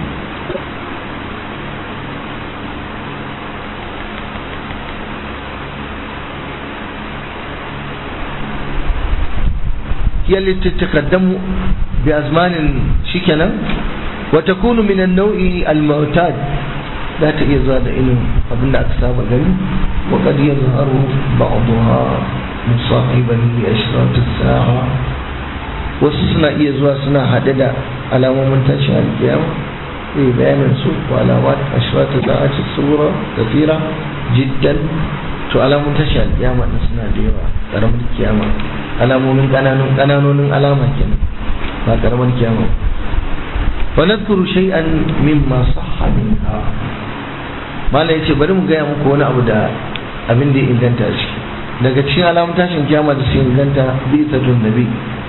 S1: يلي تتقدم بأزمان شكلا وتكون من النوع المعتاد لا تزاد إنه قبل أكساب غني وقد يظهر بعضها مصاحبا لأشراط الساعة وسنا يزوى سنا حددا على منتشى القيامة في بيان السوق وعلامات أشراط الساعة الصورة كثيرة جدا على منتشى القيامة سنا ديوا كرم القيامة على من قانون علامة كنا ما كرم القيامة ونذكر شيئا مما صح منها ما لا yace bari mu gaya muku wani abu da abin da ya inganta shi daga cikin alamun tashin kiyama da su inganta bi satun nabi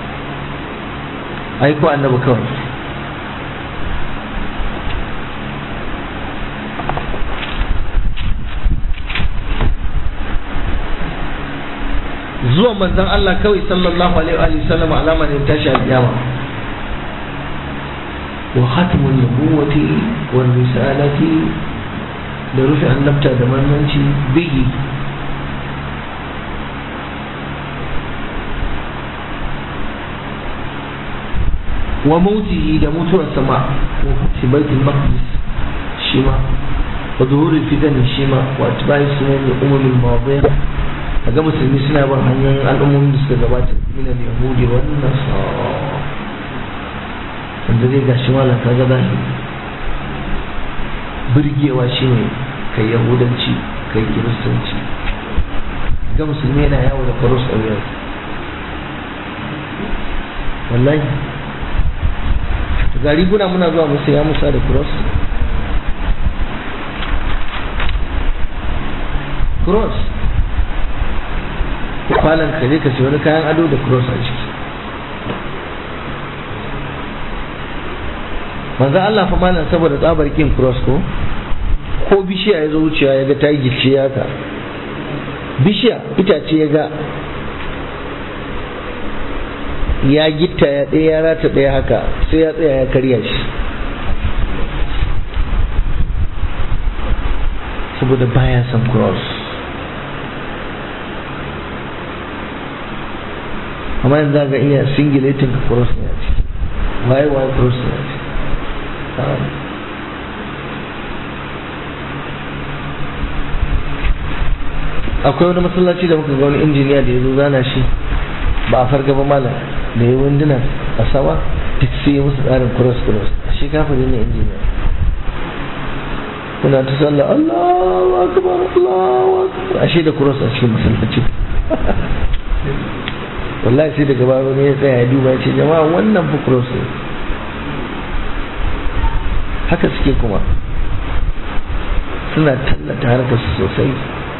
S1: ai ko annabi kawai zuwa manzon Allah kawai sallallahu alaihi wa sallam alama ne tashin kiyama وختم النبوة والرسالة لرفع النبتة دمانشي به wa mautihi da mutuwar sama fi baitul maqdis shi ma wa zuhurul fitan shi ma wa atba'i sunan umumul mawadi'a kaga musulmi suna bin hanyoyin al'ummomin da suka gabata min al-yahudi wa nasara wanda zai gashi wala kaga zahiri burgewa shine kai yahudanci kai kiristanci ga musulmi yana yawo da cross a wuya wallahi gari guna muna zuwa musu ya musa da cross falon ka je ka sai wani kayan ado da cross a ciki manzo Allah fa malam saboda tsabar kin cross ko bishiya ya zo wuciya ya ga ta gice haka bishiya itace ya ga ya gitta ya ɗaya ya rata ɗaya haka sai ya tsaya ya karya shi saboda baya son cross amma yanzu ga iya singulating cross ne a ciki waye cross ne a ciki akwai wani masallaci da muka ga wani injiniya da ya zo zana shi ba a farga ba malam da ya wunduna a sama duk sai ya musu tsarin cross shi kafin ne injiniya kuna ta sallah Allahu akbar Allahu akbar ashe da cross a cikin masallaci wallahi sai daga baya wani ya tsaya ya duba ya ce jama'a wannan fa cross ne haka suke kuma suna tallata harkar su sosai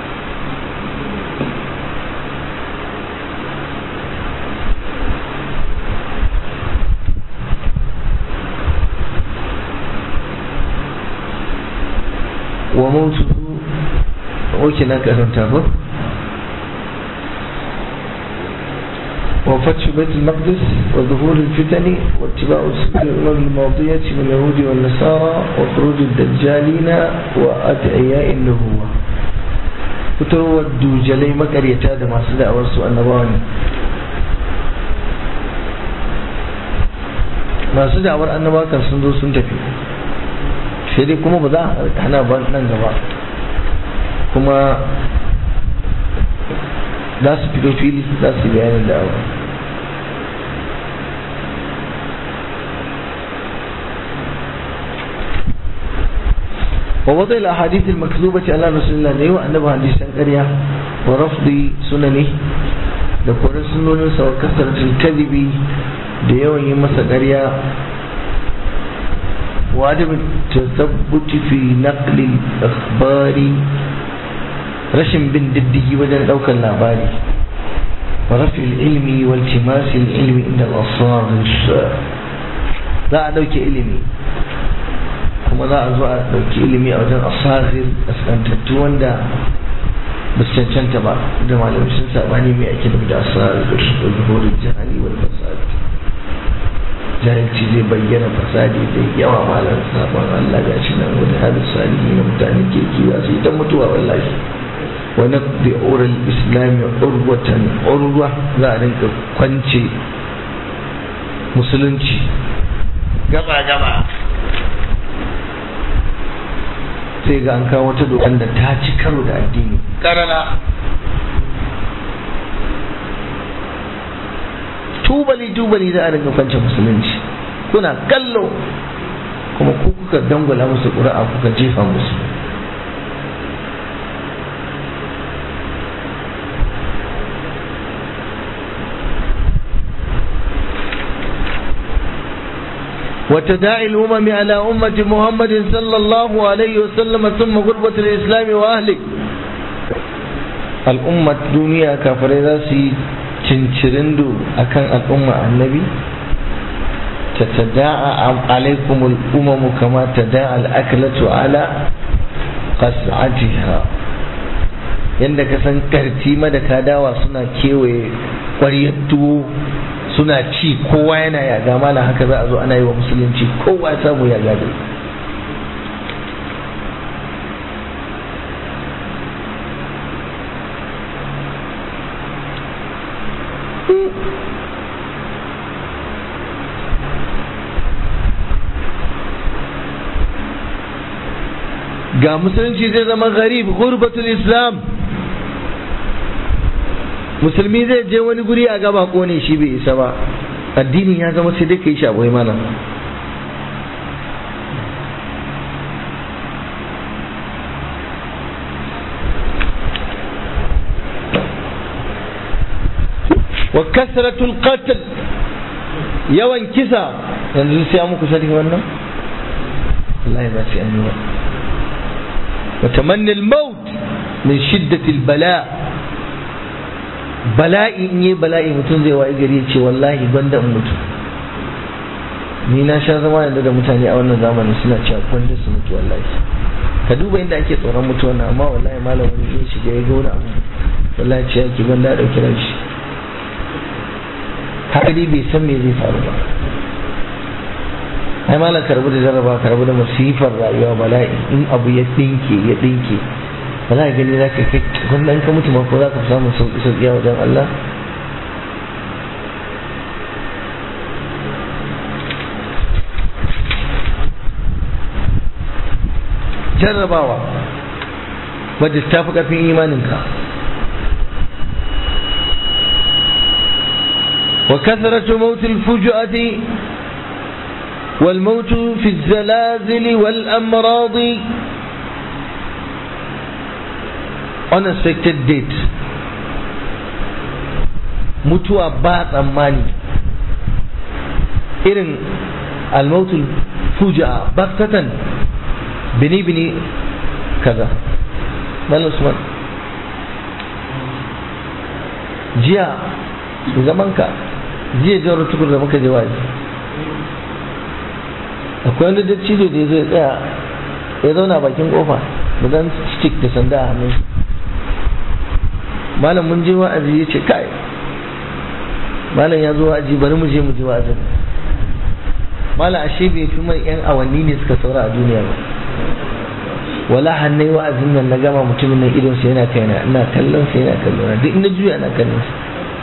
S1: wa mautu oke na karanta ba وفتح بيت المقدس وظهور الفتن واتباع السنة الماضية من اليهود والنصارى وخروج الدجالين وأدعياء النبوة فتروا الدجالي مكريتا da masu da'awar su annabawa ne masu da'awar annabawa kan sun zo sun tafi sai dai kuma ba za a hana ba nan gaba kuma za su fito fili za su yi bayanin da'awa ووضع الأحاديث المكذوبة على رسول الله نيوى أنه حديثا قرية ورفض سننه لقول سنن سوى كثرة الكذب ديوى يمس قرية وعدم التثبت في نقل الأخبار رشم بن ددي وجن أوكا اللاباري ورفع العلم والتماس العلم عند الأصاغر لا أدوك علمي kuma za a zo a ɗauki ilimi a wajen asahir askantattu wanda ba su cancanta ba da malamai sun sabani mai ake da asahir da zuhurin jihali wal fasad jahilci zai bayyana fasadi da yawa malam sabon Allah ga shi nan wani halin salihi na mutane ke kiwa su ita mutuwa wallahi wani da oral islami urwa za a rinka kwance musulunci gaba sai ga an kawo wata dokan da ta ci karo da addini karana tubali za a rinka kwance musulunci kuna kallo kuma ku kuka dangwala musu ƙura'a kuka jefa musu وتداعي الأمم على أمة محمد صلى الله عليه وسلم ثم غربة الإسلام وأهله الأمة الدنيا كفرزاسي تنشرندو أكان الأمة النبي تتداعى عليكم الأمم كما تداعى الأكلة على قصعتها yadda ka san karti madaka dawa suna kewaye ƙwaryar tuwo suna ci kowa yana yaga mala haka za a zo ana yi wa musulunci kowa ya samu yaga da ga musulunci zai zama gharib, ghurbatul islam. Musulmi zai je wani guri a gaba kone shi bai isa ba, addinin ya zama sai dai kai shi a boye mana. wa kasratul qatl, yawan kisa. Yanzu sai muku sani wannan wallahi ba sai an yi ba. wa tamanni al-maut min shiddati al-bala, bala'i in yi bala'i mutum zai wayi gari ce wallahi gwanda in mutu. Ni na sha zama yanzu da mutane a wannan zamanin suna cewa gwanda su mutu wallahi. Ka duba inda ake tsoron mutuwa na, amma wallahi malam wani ya shiga ya ga wani abu wallahi ce yake gwanda ya dauki ran shi. Haka dai bai san me zai faru ba. Ai malam karbu da jarraba, karbu da masifar rayuwa, bala'i in abu ya dinke ba za ka gani za ka kai wannan ka mutu ma ko za ka samu sauƙi a wajen Allah. Jarrabawa wadda ta fi ƙarfin imaninka. wa kasratu mautil fujuati wal mautu fi zalazili wal amradi, unexpected date, mutuwa ba tsammani, irin almautul fuja baktatan, bini kaza. Malam Usman, jiya zamanka jiya jawar tukur da muka je waje, akwai wani dattijo da zai tsaya ya zauna bakin kofa da dan stick da sanda a hannun. Malam mun je wa'azi ya ce kai malam ya zo wa'azi bari mu je wa'azin. Malam ashe bai fi mai yan awanni ne suka saura a duniya ba. Wala hannai wa'azin nan na gama mutumin nan idon sa yana kaina, ina kallon sa yana kallon na, duk inda juya ana kallon sa.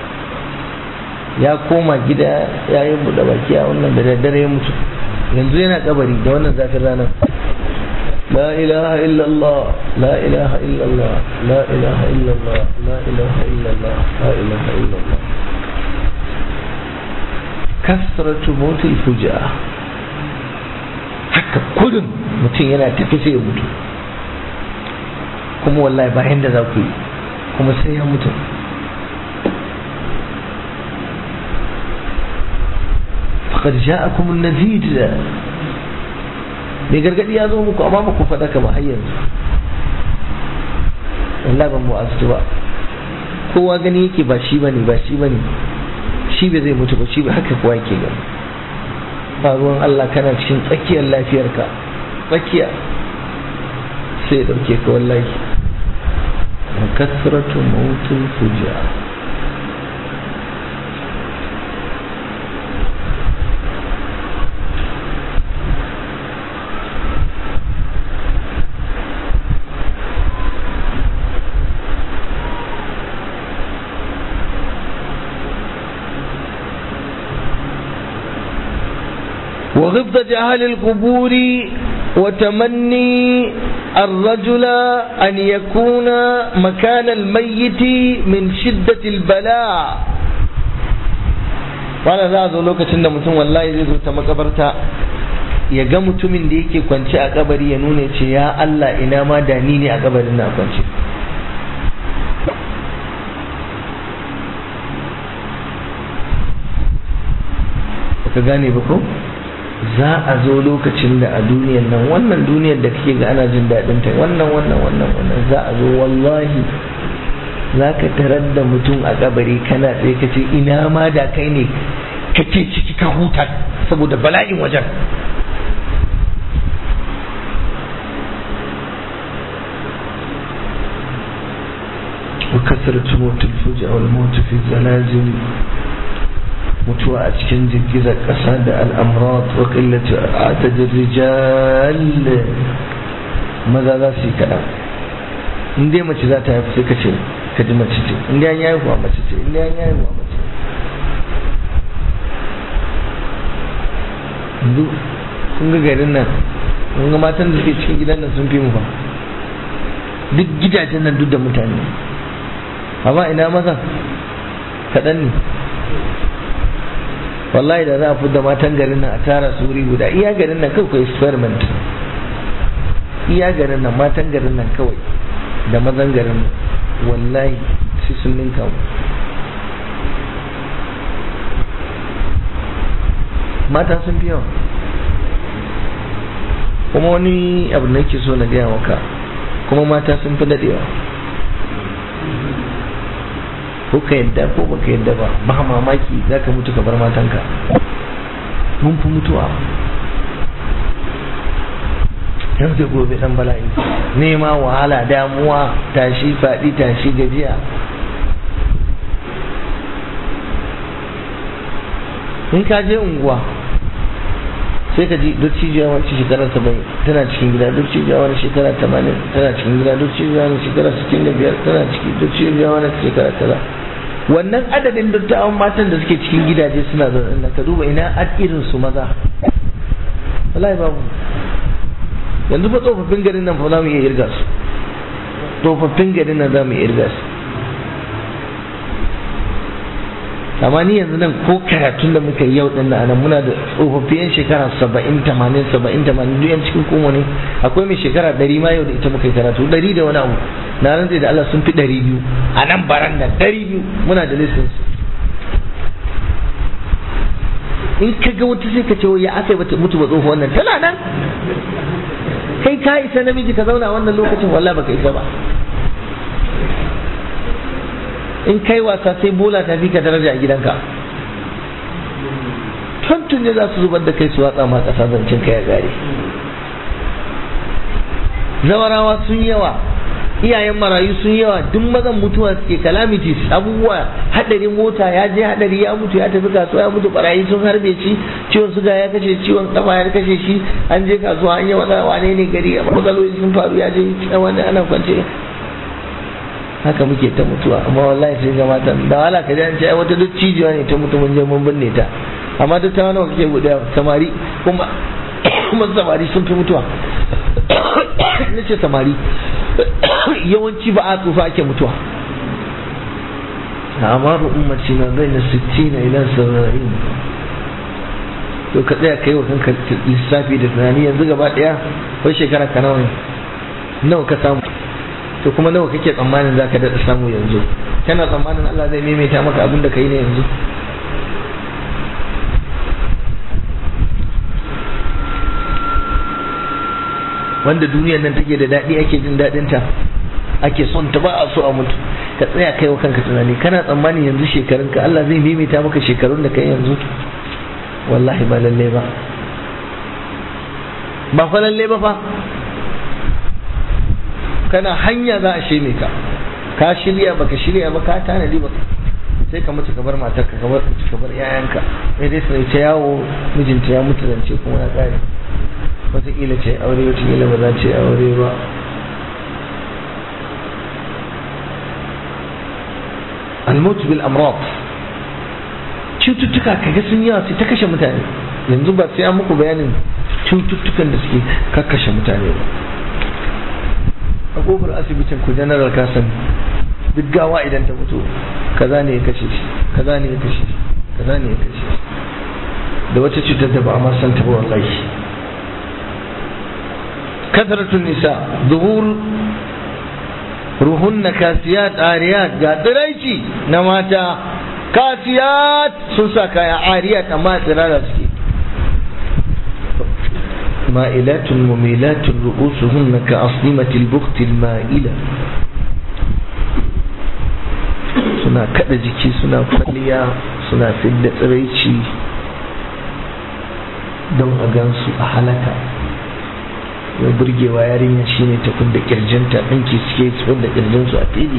S1: Ya koma gida ya yi buɗe baki a wannan da daddare ya mutu. Yanzu yana kabari da wannan zafin ranar. لا إله إلا الله لا إله إلا الله لا إله إلا الله لا إله إلا الله لا إله إلا الله. كثرة موت الفجأة، haka kudin mutum yana tafi sai ya mutu, kuma wallahi ba inda za ku yi, kuma sai ya mutu. faqad ja'akum an-nadhir, mai gargadi ya zo muku amma ba ku faɗa ka ba har yanzu. wallahi ban mu'azzu ba, kowa gani yake ba shi bane shi bai zai mutu ba, shi ba haka kowa yake gani. ba ruwan Allah, kana cikin tsakiyar lafiyarka, tsakiya sai ya dauke ka wallahi. wa kasratu mautul fujaa, وغبطة أهل القبور وتمني الرجل أن يكون مكان الميت من شدة البلاء. وانا za a zo lokacin da mutum wallahi zai zo ta makabarta ya ga mutumin da yake kwance a kabari ya nuna ce ya Allah ina ma da ni ne a kabarin na kwance. ka gane ba ko? za a zo lokacin da a duniyar nan, wannan duniyar da kake ga ana jin daɗin ta, wannan za a zo wallahi za ka tarar da mutum a kabari kana tsaye ka ce ina ma da kai ne kake ciki ka huta saboda bala'in wajen. وكثرة موت الفجأة والموت في الزلازل، mutuwa a cikin girgizar ƙasa da al'amurat wa ƙillata a tajin rijal, maza za su yi kaɗan. Inda mace za ta haifu sai ka ce ka ji mace ce, inda an yayi kuwa mace ce, inda an yayi kuwa mace. Yanzu kun ga garin nan, kun ga matan da suke cikin gidan nan sun fi mu ba. duk gidajen nan duk da mutane, amma ina maza kaɗan ne. wallahi da za a fidda matan garin nan a tara su wuri guda, iya garin nan kawai experiment, iya garin nan matan garin nan kawai da mazan garin nan wallahi sai sun ninka mu. mata sun fi yawa. kuma wani abu da nake so na gaya maka, kuma mata sun fi dadewa, ko ka yadda ko baka yadda ba, ba mamaki za ka mutu ka bar matanka. mun fi mutuwa yau da gobe dan bala'i, nema, wahala, damuwa, tashi faɗi tashi, gajiya. in ka je unguwa sai ka ji dottijuwa wani shekara 70 tana cikin gida, dottijuwa wani shekara 80 tana cikin gida, dottijuwa wani shekara 65 tana cikin, dottijuwa wani shekara 90. wannan adadin dattawan matan da suke cikin gidaje suna zaune, ka duba ina irin su maza, wallahi babu. yanzu fa tsofaffin garin nan fa za mu iya irga su, tsofaffin garin nan za mu iya irga su. amma ni yanzu nan ko karatun da muka yi yau din nan muna da tsofaffi yan shekara 70-80 duk yan cikin kuma ne, akwai mai shekara 100 ma yau da ita muka yi karatu 100 da wani abu, na rantsa da Allah sun fi 200 a nan baranda 200 muna da listin su. in ka ga wata sai ka ce ya aka yi bata mutu ba tsofa wannan tana nan. kai ka isa namiji ka zauna wannan lokacin, wallahi baka isa ba. in kai wasa sai bola ta fi ka daraja a gidanka. tuntun ne za su zubar da kai su watsa ma kasa, zancen ka ya gare. zawarawa sun yawa, iyayen marayu sun yawa, duk mazan mutuwa suke, calamities, abubuwa, hadarin mota, ya je hadari ya mutu, ya tafi kasuwa ya mutu, barayi sun harbe shi, ciwon suga ya kashe, ciwon kafa ya kashe shi, an je kasuwa an yi wane ne gari, matsaloli sun faru, ya je wani ana kwance. haka muke ta mutuwa, amma wallahi sai ga matan da wala ka ji an ce ai wata dottijuwa ne ta mutu mun je mun binne ta, amma duk ta nawa kake guda samari, kuma samari sun fi mutuwa. nace samari yawanci ba a tsufa ake mutuwa. amaru ummati na baina 60 ila 70. to ka tsaya kai wa kanka lissafi da tunani, yanzu gaba daya wai shekara ka nawa ka samu, to kuma nawa kake tsammanin zaka daɗa samu yanzu? kana tsammanin Allah zai maimaita maka abin da kai ne yanzu? wanda duniyar nan take da daɗi, ake jin daɗin ta, ake son ta, ba a so a mutu. ka tsaya kai wa kanka tunani, kana tsammanin yanzu shekarunka Allah zai maimaita maka shekarun da kai yanzu? wallahi ba lalle ba, ba fa lalle ba fa. kana hanya za a sheme ka shirya baka shirya ba, ka tanadi baka, sai ka mutu ka bar matarka, ka bar yayanka, sai dai sai ta yawo, mijinta ya mutu zance kuma ya tsare, wataƙila ce aure, wataƙila ba za ce aure ba. al-maut bil amrad, cututtuka kaga sun yawa sai ta kashe mutane. yanzu ba sai an muku bayanin cututtukan da suke kakkashe mutane ba. a kofar asibitin ku general kasan duk gawa idan ta mutu kaza ne ya kashe shi, kaza ne ya kashe shi, kaza ne ya kashe shi, da wata cutar da ba a ma san ta ba wallahi. kasratun nisa, zuhur ruhunna kasiyat ariyat, ga tsiraici na mata, kasiyat sun sa kaya, ariyat amma tsirara suke. مائلات مميلات رؤوسهن كأصنمة البخت المائلة. suna kada jiki, suna kwalliya, suna fidda tsiraici don a gansu a halaka. mai burgewa yarinya shine ta kunda kirjinta, ɗinki suke su da kirjinsu a fili.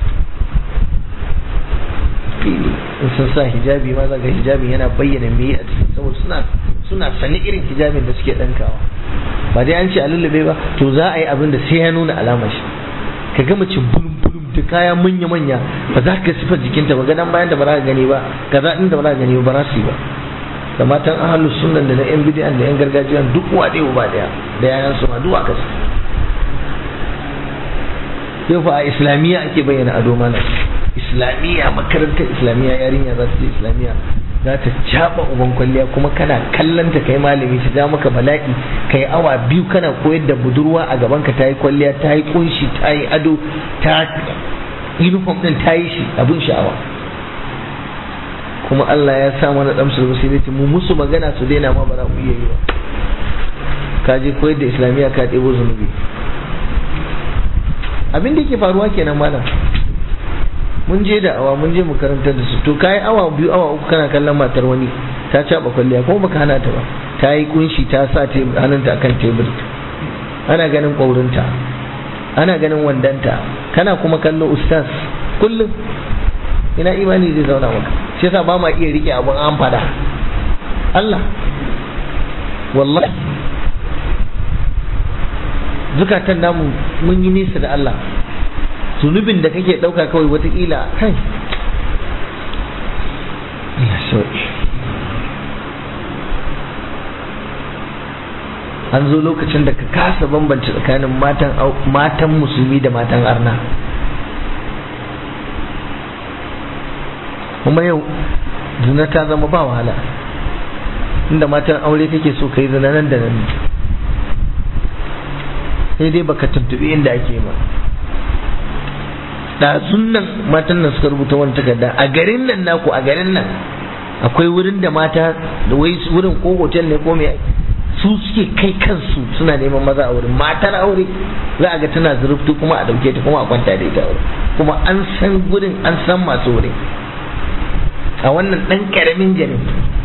S1: in sun sa hijabi ma zaga hijabin yana bayyana me a cikin, saboda suna sani irin hijabin da suke ɗankawa. ba dai an ce a lullube ba, to za a yi abin da sai ya nuna alamar shi. ka ga mace bulum da kaya manya ba za ka sifar jikinta ba, gadan bayan da ba za ka gani ba, kaza din da ba za ka gani ba za su yi ba. da matan ahlus sunnan da na yan bid'an da yan gargajiya duk uwa ɗaya uba ɗaya, da yayan su ma duk aka su. yau fa a islamiyya ake bayyana ado mana, islamiyya, makarantar islamiyya, yarinya za su je islamiyya za ta caba uban kwalliya kuma kana kallon ta kai malami ta ja maka bala'i, kai awa 2 kana koyar da budurwa a gaban ka, ta yi kwalliya, ta yi kunshi, ta yi ado, ta uniform din ta yi shi abin sha'awa. Kuma Allah ya sa mana damsu da musulunci mu musu magana su daina ma ba za mu iya yi ba. Ka je koyar da islamiyya ka ɗebo zunubi. Abin da yake faruwa kenan malam. Mun je da awa, mun je mu karantar da su, to kai awa 2 awa 3 kana kallon matar wani ta caba kwalliya kuma baka hana ta ba, ta yi kunshi, ta sa hannunta akan tebur, ana ganin ƙwaurinta, ana ganin wandanta, kana kuma kallo ustaz kullum. Ina imani zai zauna maka? Shi yasa ba ma iya rike abun an fada. Allah wallahi zukatan namu mun yi nisa da Allah. Zunubin da kake ɗauka kawai watakila kai an zo lokacin da ka kasa bambance tsakanin matan musulmi da matan arna. Kuma yau zina ta zama ba wahala, inda matan aure kake so ka yi zina nan da nan, sai dai baka tuntuɓi inda ake ba. Da sunan matan nan suka rubuta wani takarda a garin nan naku, a garin nan akwai wurin da mata da wai wurin ko hotel ne ko me su suke kai kansu suna neman maza a wurin. Matar aure za a ga tana zurftu kuma a dauke ta kuma a kwanta da ita aure, kuma an san gurin, an san masu wurin a wannan dan karamin garin.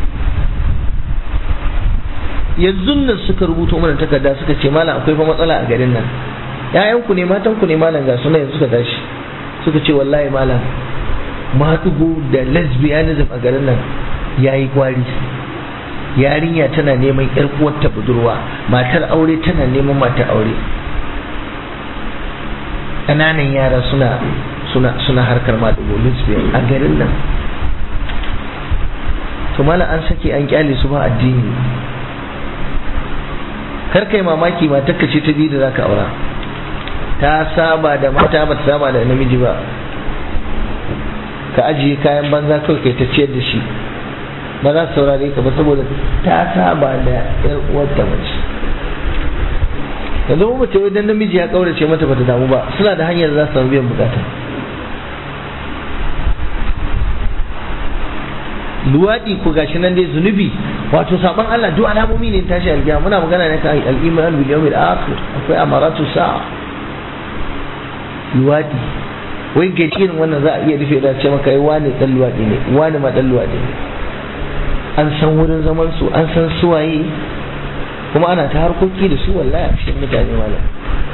S1: Yanzu nan suka rubuto mana takarda suka ce malam akwai fa matsala a garin nan, ƴaƴanku ne matanku ne malam, ga suna yanzu suka tashi suka ce wallahi malam maɗugo da lesbianism a garin nan ya yi kwari. Yarinya tana neman ƴar uwarta budurwa, matar aure tana neman matar aure, ƙananan yara suna harkar maɗugo lesbian a garin nan. To malam an sake an kyale su ba addini. Kar kai mamaki matarka ce ta biyu da zaka aura, ta saba da mata ba ta saba da namiji ba, ka ajiye kayan banza kawai kai ta ciyar da shi, ba za su saurare ka ba saboda ta saba da yar uwarta mace. yanzu mu mace idan namiji ya kaurace mata bata damu ba, suna da hanyar za su samu biyan bukata. luwaɗi ko gashi nan dai zunubi, wato saban Allah duk alamomi ne tashi alƙiyama. Muna magana ne kan al-iman bil yawmil akhir, akwai amaratu sa'a. Luwaɗi wai ga irin wannan za a iya rufe da ce maka ai wani dan luwaɗi ne, wani ma dan luwaɗi ne. An san wurin zaman su, an san suwaye, kuma ana ta harkoki da su wallahi a cikin mutane malam.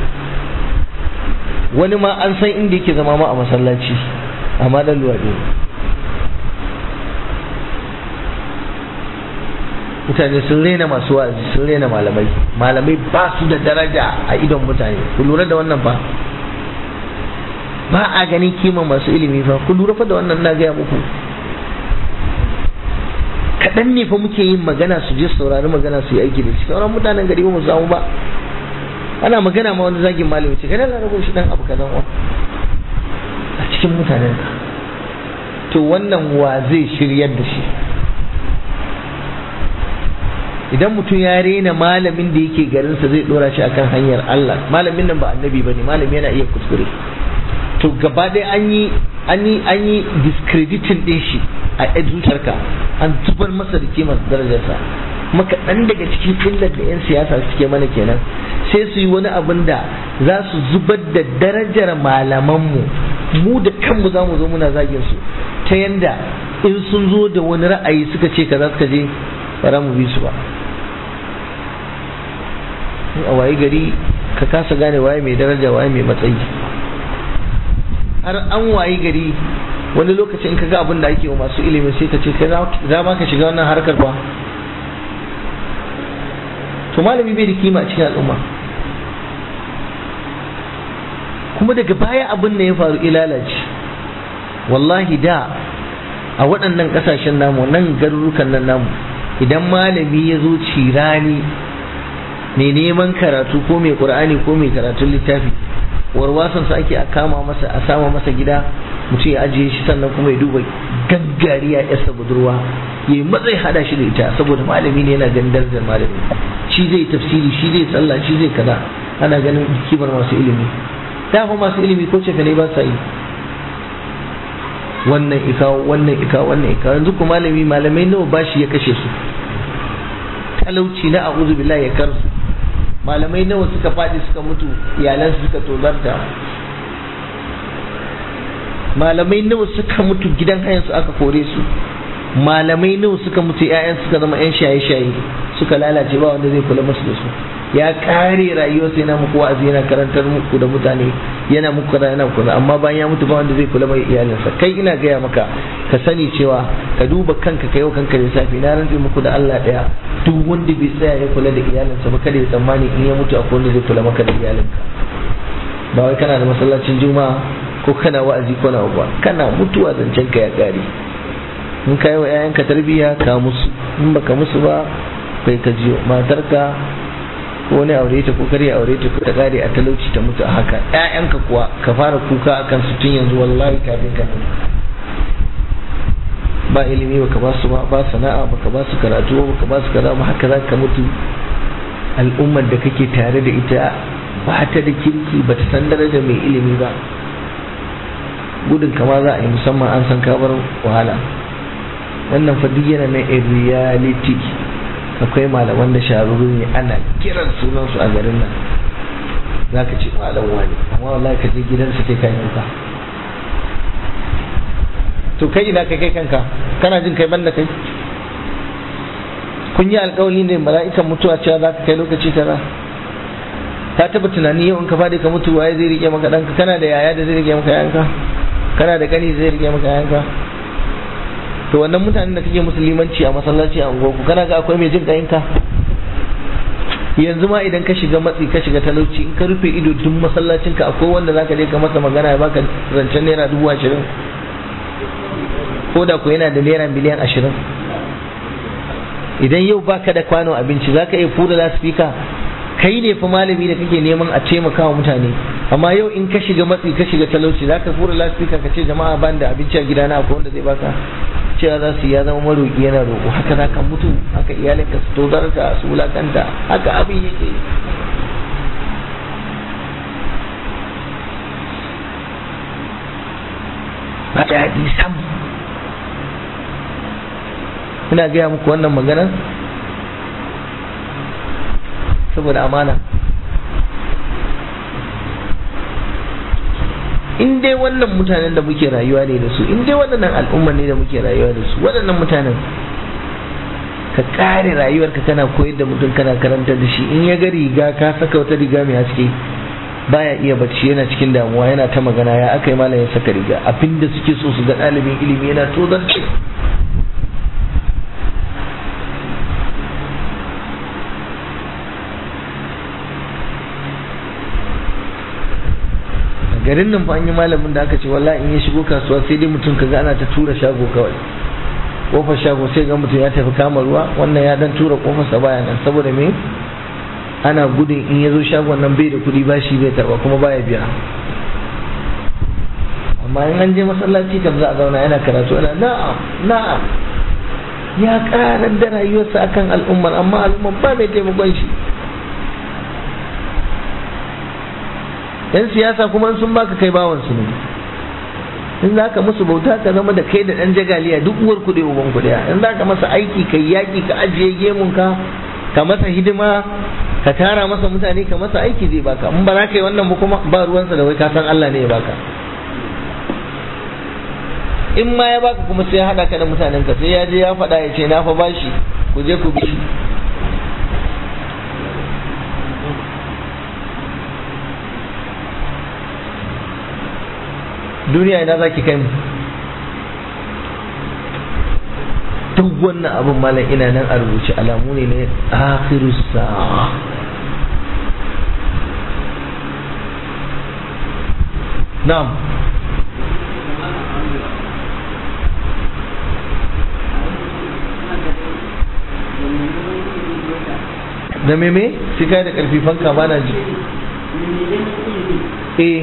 S1: Wani ma an san inda yake zama ma a masallaci, amma dan luwaɗi ne. Mutane sun rena masu wa'azi, sun rena malamai. Malamai ba su da daraja a idon mutane. Ku lura da wannan fa. Ba a ganin kima masu ilimi fa. Ku lura fa da wannan, na gaya muku. Kaɗan ne fa muke yin magana su je saurari magana su yi aiki da shi. Sauran mutanen gari ba mu samu ba. Ana magana ma wani zagin malami ce kada na rabu shi dan abu kazan wa. A cikin mutanen ka. To wannan wa zai shiryar da shi? Idan mutum ya rena malamin da yake garinsa zai dora shi akan hanyar Allah, malamin nan ba annabi bane, malami yana iya kuskure. To gaba ɗaya an yi discrediting din shi a zuciyarka, an zubar masa da kimar darajarsa. Maka ɗan daga cikin illar da 'yan siyasa suke mana kenan, sai su yi wani abin da za su zubar da darajar malamanmu, mu da kanmu za mu zo muna zagin su, ta yanda in sun zo da wani ra'ayi suka ce kaza suka je ba za mu bi su ba. A waye gari ka kasa gane waye mai daraja waye mai matsayi, har an waye gari wani lokacin ka ga abin da ake wa masu ilimi sai ka ce kai za ma ka shiga wannan harkar ba. To malami bai da kima a cikin al'umma. Kuma daga baya abin da ya faru ilalaci, wallahi da a waɗannan ƙasashen namu, nan garurukan nan namu, idan malami ya zo cirani mai neman karatu ko mai ƙur'ani ko mai karatun littafi, warwasan sa ake a kama masa a sama masa gida mutum ya ajiye shi sannan kuma ya duba gangariya yasa budurwa yayi matsayi hada shi da ita saboda malami ne yana ganin darajar malami shi zai tafsiri shi zai sallah shi zai kaza ana ganin kibar masu ilimi dafa masu ilimi ko ce ne ba sa yi wannan ikawo wannan ikawo wannan ikawo yanzu kuma malamai nawa bashi ya kashe su talauci na a'udhu billahi ya karsu malamai nawa suka faɗi suka mutu iyalansu suka tozarta malamai nawa suka mutu gidan hayansu aka kore su malamai nawa suka mutu ƴaƴan suka zama ƴan shaye-shaye suka lalace ba wanda zai kula musu da su ya kare rayuwarsa yana muku wa'azi yana karantar muku da mutane yana muku kaza yana kula amma bayan ya mutu ba wanda zai kula mai iyalinsa kai ina gaya maka ka sani cewa ka duba kanka ka yau kanka lissafi na rantse muku da Allah daya duk wanda bai tsaya ya kula da iyalinsa ba kada ya tsammani in ya mutu akwai wanda zai kula maka da iyalinka ba wai kana da masallacin juma'a ko kana wa'azi ko na ba kana mutuwa zancen ka ya kare in ka yi wa 'ya'yanka tarbiyya ka musu in baka musu ba kai ka jiyo matarka ko wani aure ta ko kare aure ta ko ta kare a talauci ta mutu a haka ƴaƴanka kuwa ka fara kuka akan su tun yanzu wallahi kafin ka ba ilimi baka ba su ba sana'a baka ba su karatu baka ba su kaza ba haka za ka mutu al'ummar da kake tare da ita ba ta da kirki ba ta san daraja mai ilimi ba gudun kama za a yi musamman an san kabar wahala wannan fa duk yana na reality akwai malaman da sharuru ne ana kiran sunansu a garin nan za ka ce malam wani amma wallahi ka je gidansa kai kai kuka to kai ina kai kanka kana jin kai banda kai kun yi alƙawari ne mala'ikan mutuwa cewa za ka kai lokaci kaza ka taba tunani yau in ka fadi ka mutu waye zai rike maka danka kana da yaya da zai rike maka yayanka kana da kani zai rike maka yayanka to wannan mutanen da kake musulmanci a masallaci a unguwarku kana ga akwai mai jin kayinka yanzu ma idan ka shiga matsi ka shiga talauci in ka rufe ido duk masallacinka akwai wanda zaka je ka masa magana ya baka rancen naira 20,000 ko da ko yana da naira miliyan 20 idan yau baka da kwano abinci zaka iya fura lasfika kai ne fa malami da kake neman a taimaka wa mutane amma yau in ka shiga matsi ka shiga talauci zaka fura lasfika ka ce jama'a ban da abinci a gidana akwai wanda zai baka cewa za su ya zama maroƙi yana roƙo haka za ka mutu haka iyalinka su tozarta su wulakanta haka abin yake ba daɗi sam ina gaya muku wannan maganar saboda amana in dai wannan mutanen da muke rayuwa ne da su in dai waɗannan al'umma ne da muke rayuwa da su waɗannan mutanen ka kare rayuwarka kana koyar da mutum kana karanta da shi in ya ga riga ka saka wata riga mai haske baya iya bacci yana cikin damuwa yana ta magana ya aka yi malam ya saka riga abinda suke so su ga ɗalibin ilimi yana tozarci garin nan fa an yi malamin da aka ce wallahi in ya shigo kasuwa sai dai mutum kaga ana ta tura shago kawai kofar shago sai ga mutum ya tafi kama ruwa wannan ya dan tura kofarsa baya nan saboda me ana gudun in ya zo shagon nan bai da kuɗi bashi bai karba kuma baya biya amma in an je masallaci kam za a zauna yana karatu ana na'am ya karar da rayuwarsa akan al'ummar amma al'ummar ba mai taimakon shi yan siyasa kuma sun baka kai bawan su ne in za ka musu bauta ka zama da kai da ɗan jagaliya duk uwar kuɗi uban kuɗi in za ka masa aiki kai yaƙi ka ajiye gemun ka masa hidima ka tara masa mutane ka masa aiki zai baka in ba za ka yi wannan ba kuma ba ruwansa da wai ka san Allah ne ya baka in ma ya baka kuma sai ya haɗa ka da mutanen ka sai ya je ya faɗa ya ce na fa bashi ku je ku bi shi duniya ina za ki kai mu duk wannan abin malam ina nan a rubuce alamu ne na akhirus sa'a na'am da meme sai kai da karfi fanka bana ji eh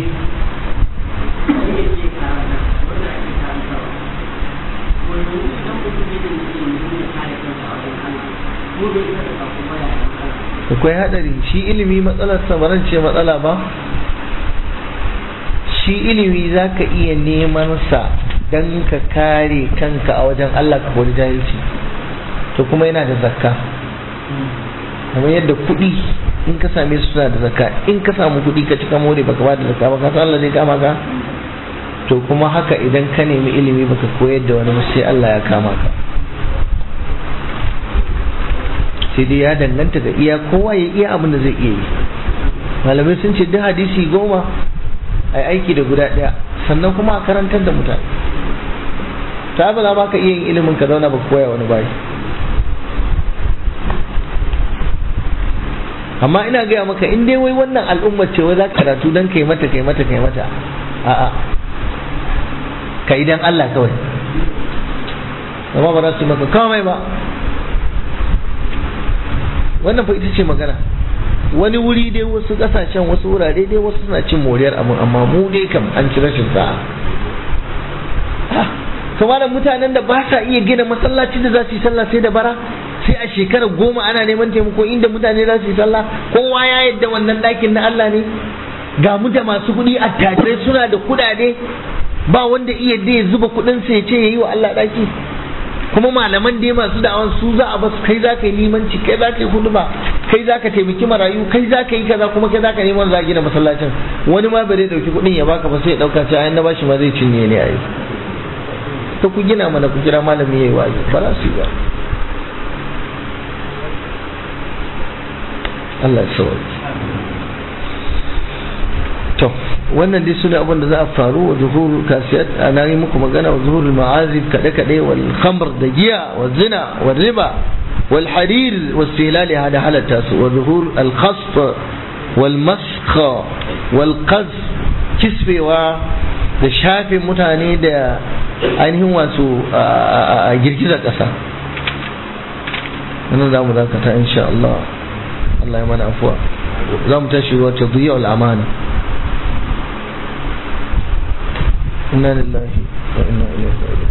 S1: akwai hadari shi ilimi matsalar samaran ce matsala ba shi ilimi za ka iya neman sa don ka kare kanka a wajen Allah ka wani jahilci to kuma yana da zakka kamar yadda kuɗi in ka same su suna da zakka in ka samu kuɗi ka cika more baka ba da zakka ba ka san Allah zai kama ka to kuma haka idan ka nemi ilimi baka koyar da wani sai Allah ya kama ka sai dai ya danganta ga iya kowa ya iya abin da zai iya yi malamai sun ce duk hadisi 10 a aiki da guda ɗaya sannan kuma a karantar da mutane ta ba za ka iya yin ilimin ka zauna ba koya wani bayi amma ina gaya maka in dai wai wannan al'ummar ce wai za ka karatu don kai mata a'a ka idan Allah kawai amma ba za su maka kawai ba wannan fa ita ce magana wani wuri dai wasu kasashen wasu wurare dai wasu suna cin moriyar abun amma mu dai kam an ci rashin sa'a kamar da mutanen da ba sa iya gina masallaci da za su yi sallah sai da bara sai a shekara 10 ana neman taimako inda mutane za su yi sallah kowa ya yadda wannan ɗakin na Allah ne ga mu da masu kuɗi attajirai suna da kuɗaɗe ba wanda iya da ya zuba kuɗinsa ya ce ya yi wa Allah ɗaki kuma malaman dai masu da'awan su za a basu kai za ka yi limanci kai za ka yi huduma kai za ka taimaki marayu kai za ka yi kaza kuma kai za ka neman za gina masallacin wani ma bai dauki kuɗin ya baka ba sai ya dauka cewa na bashi ma zai cinye ne a yi ta ku gina mana ku kira malami ya yi waje ba za su yi ba Allah ya sauke to wannan dai sune abin da za a faru wa zuhurul kasiyat ana yi muku magana wa zuhurul ma'azif kade wal khamr da giya wa zina wa riba wal harir wa istilal hada halatta su wa zuhur al khasf wal masakh wal qaz kisbewa da shafin mutane da ainihin wato a girgizar kasa wannan zamu dakata insha Allah Allah ya mana afuwa zamu tashi wa tadhiya al amana إنا لله وإنا إليه راجعون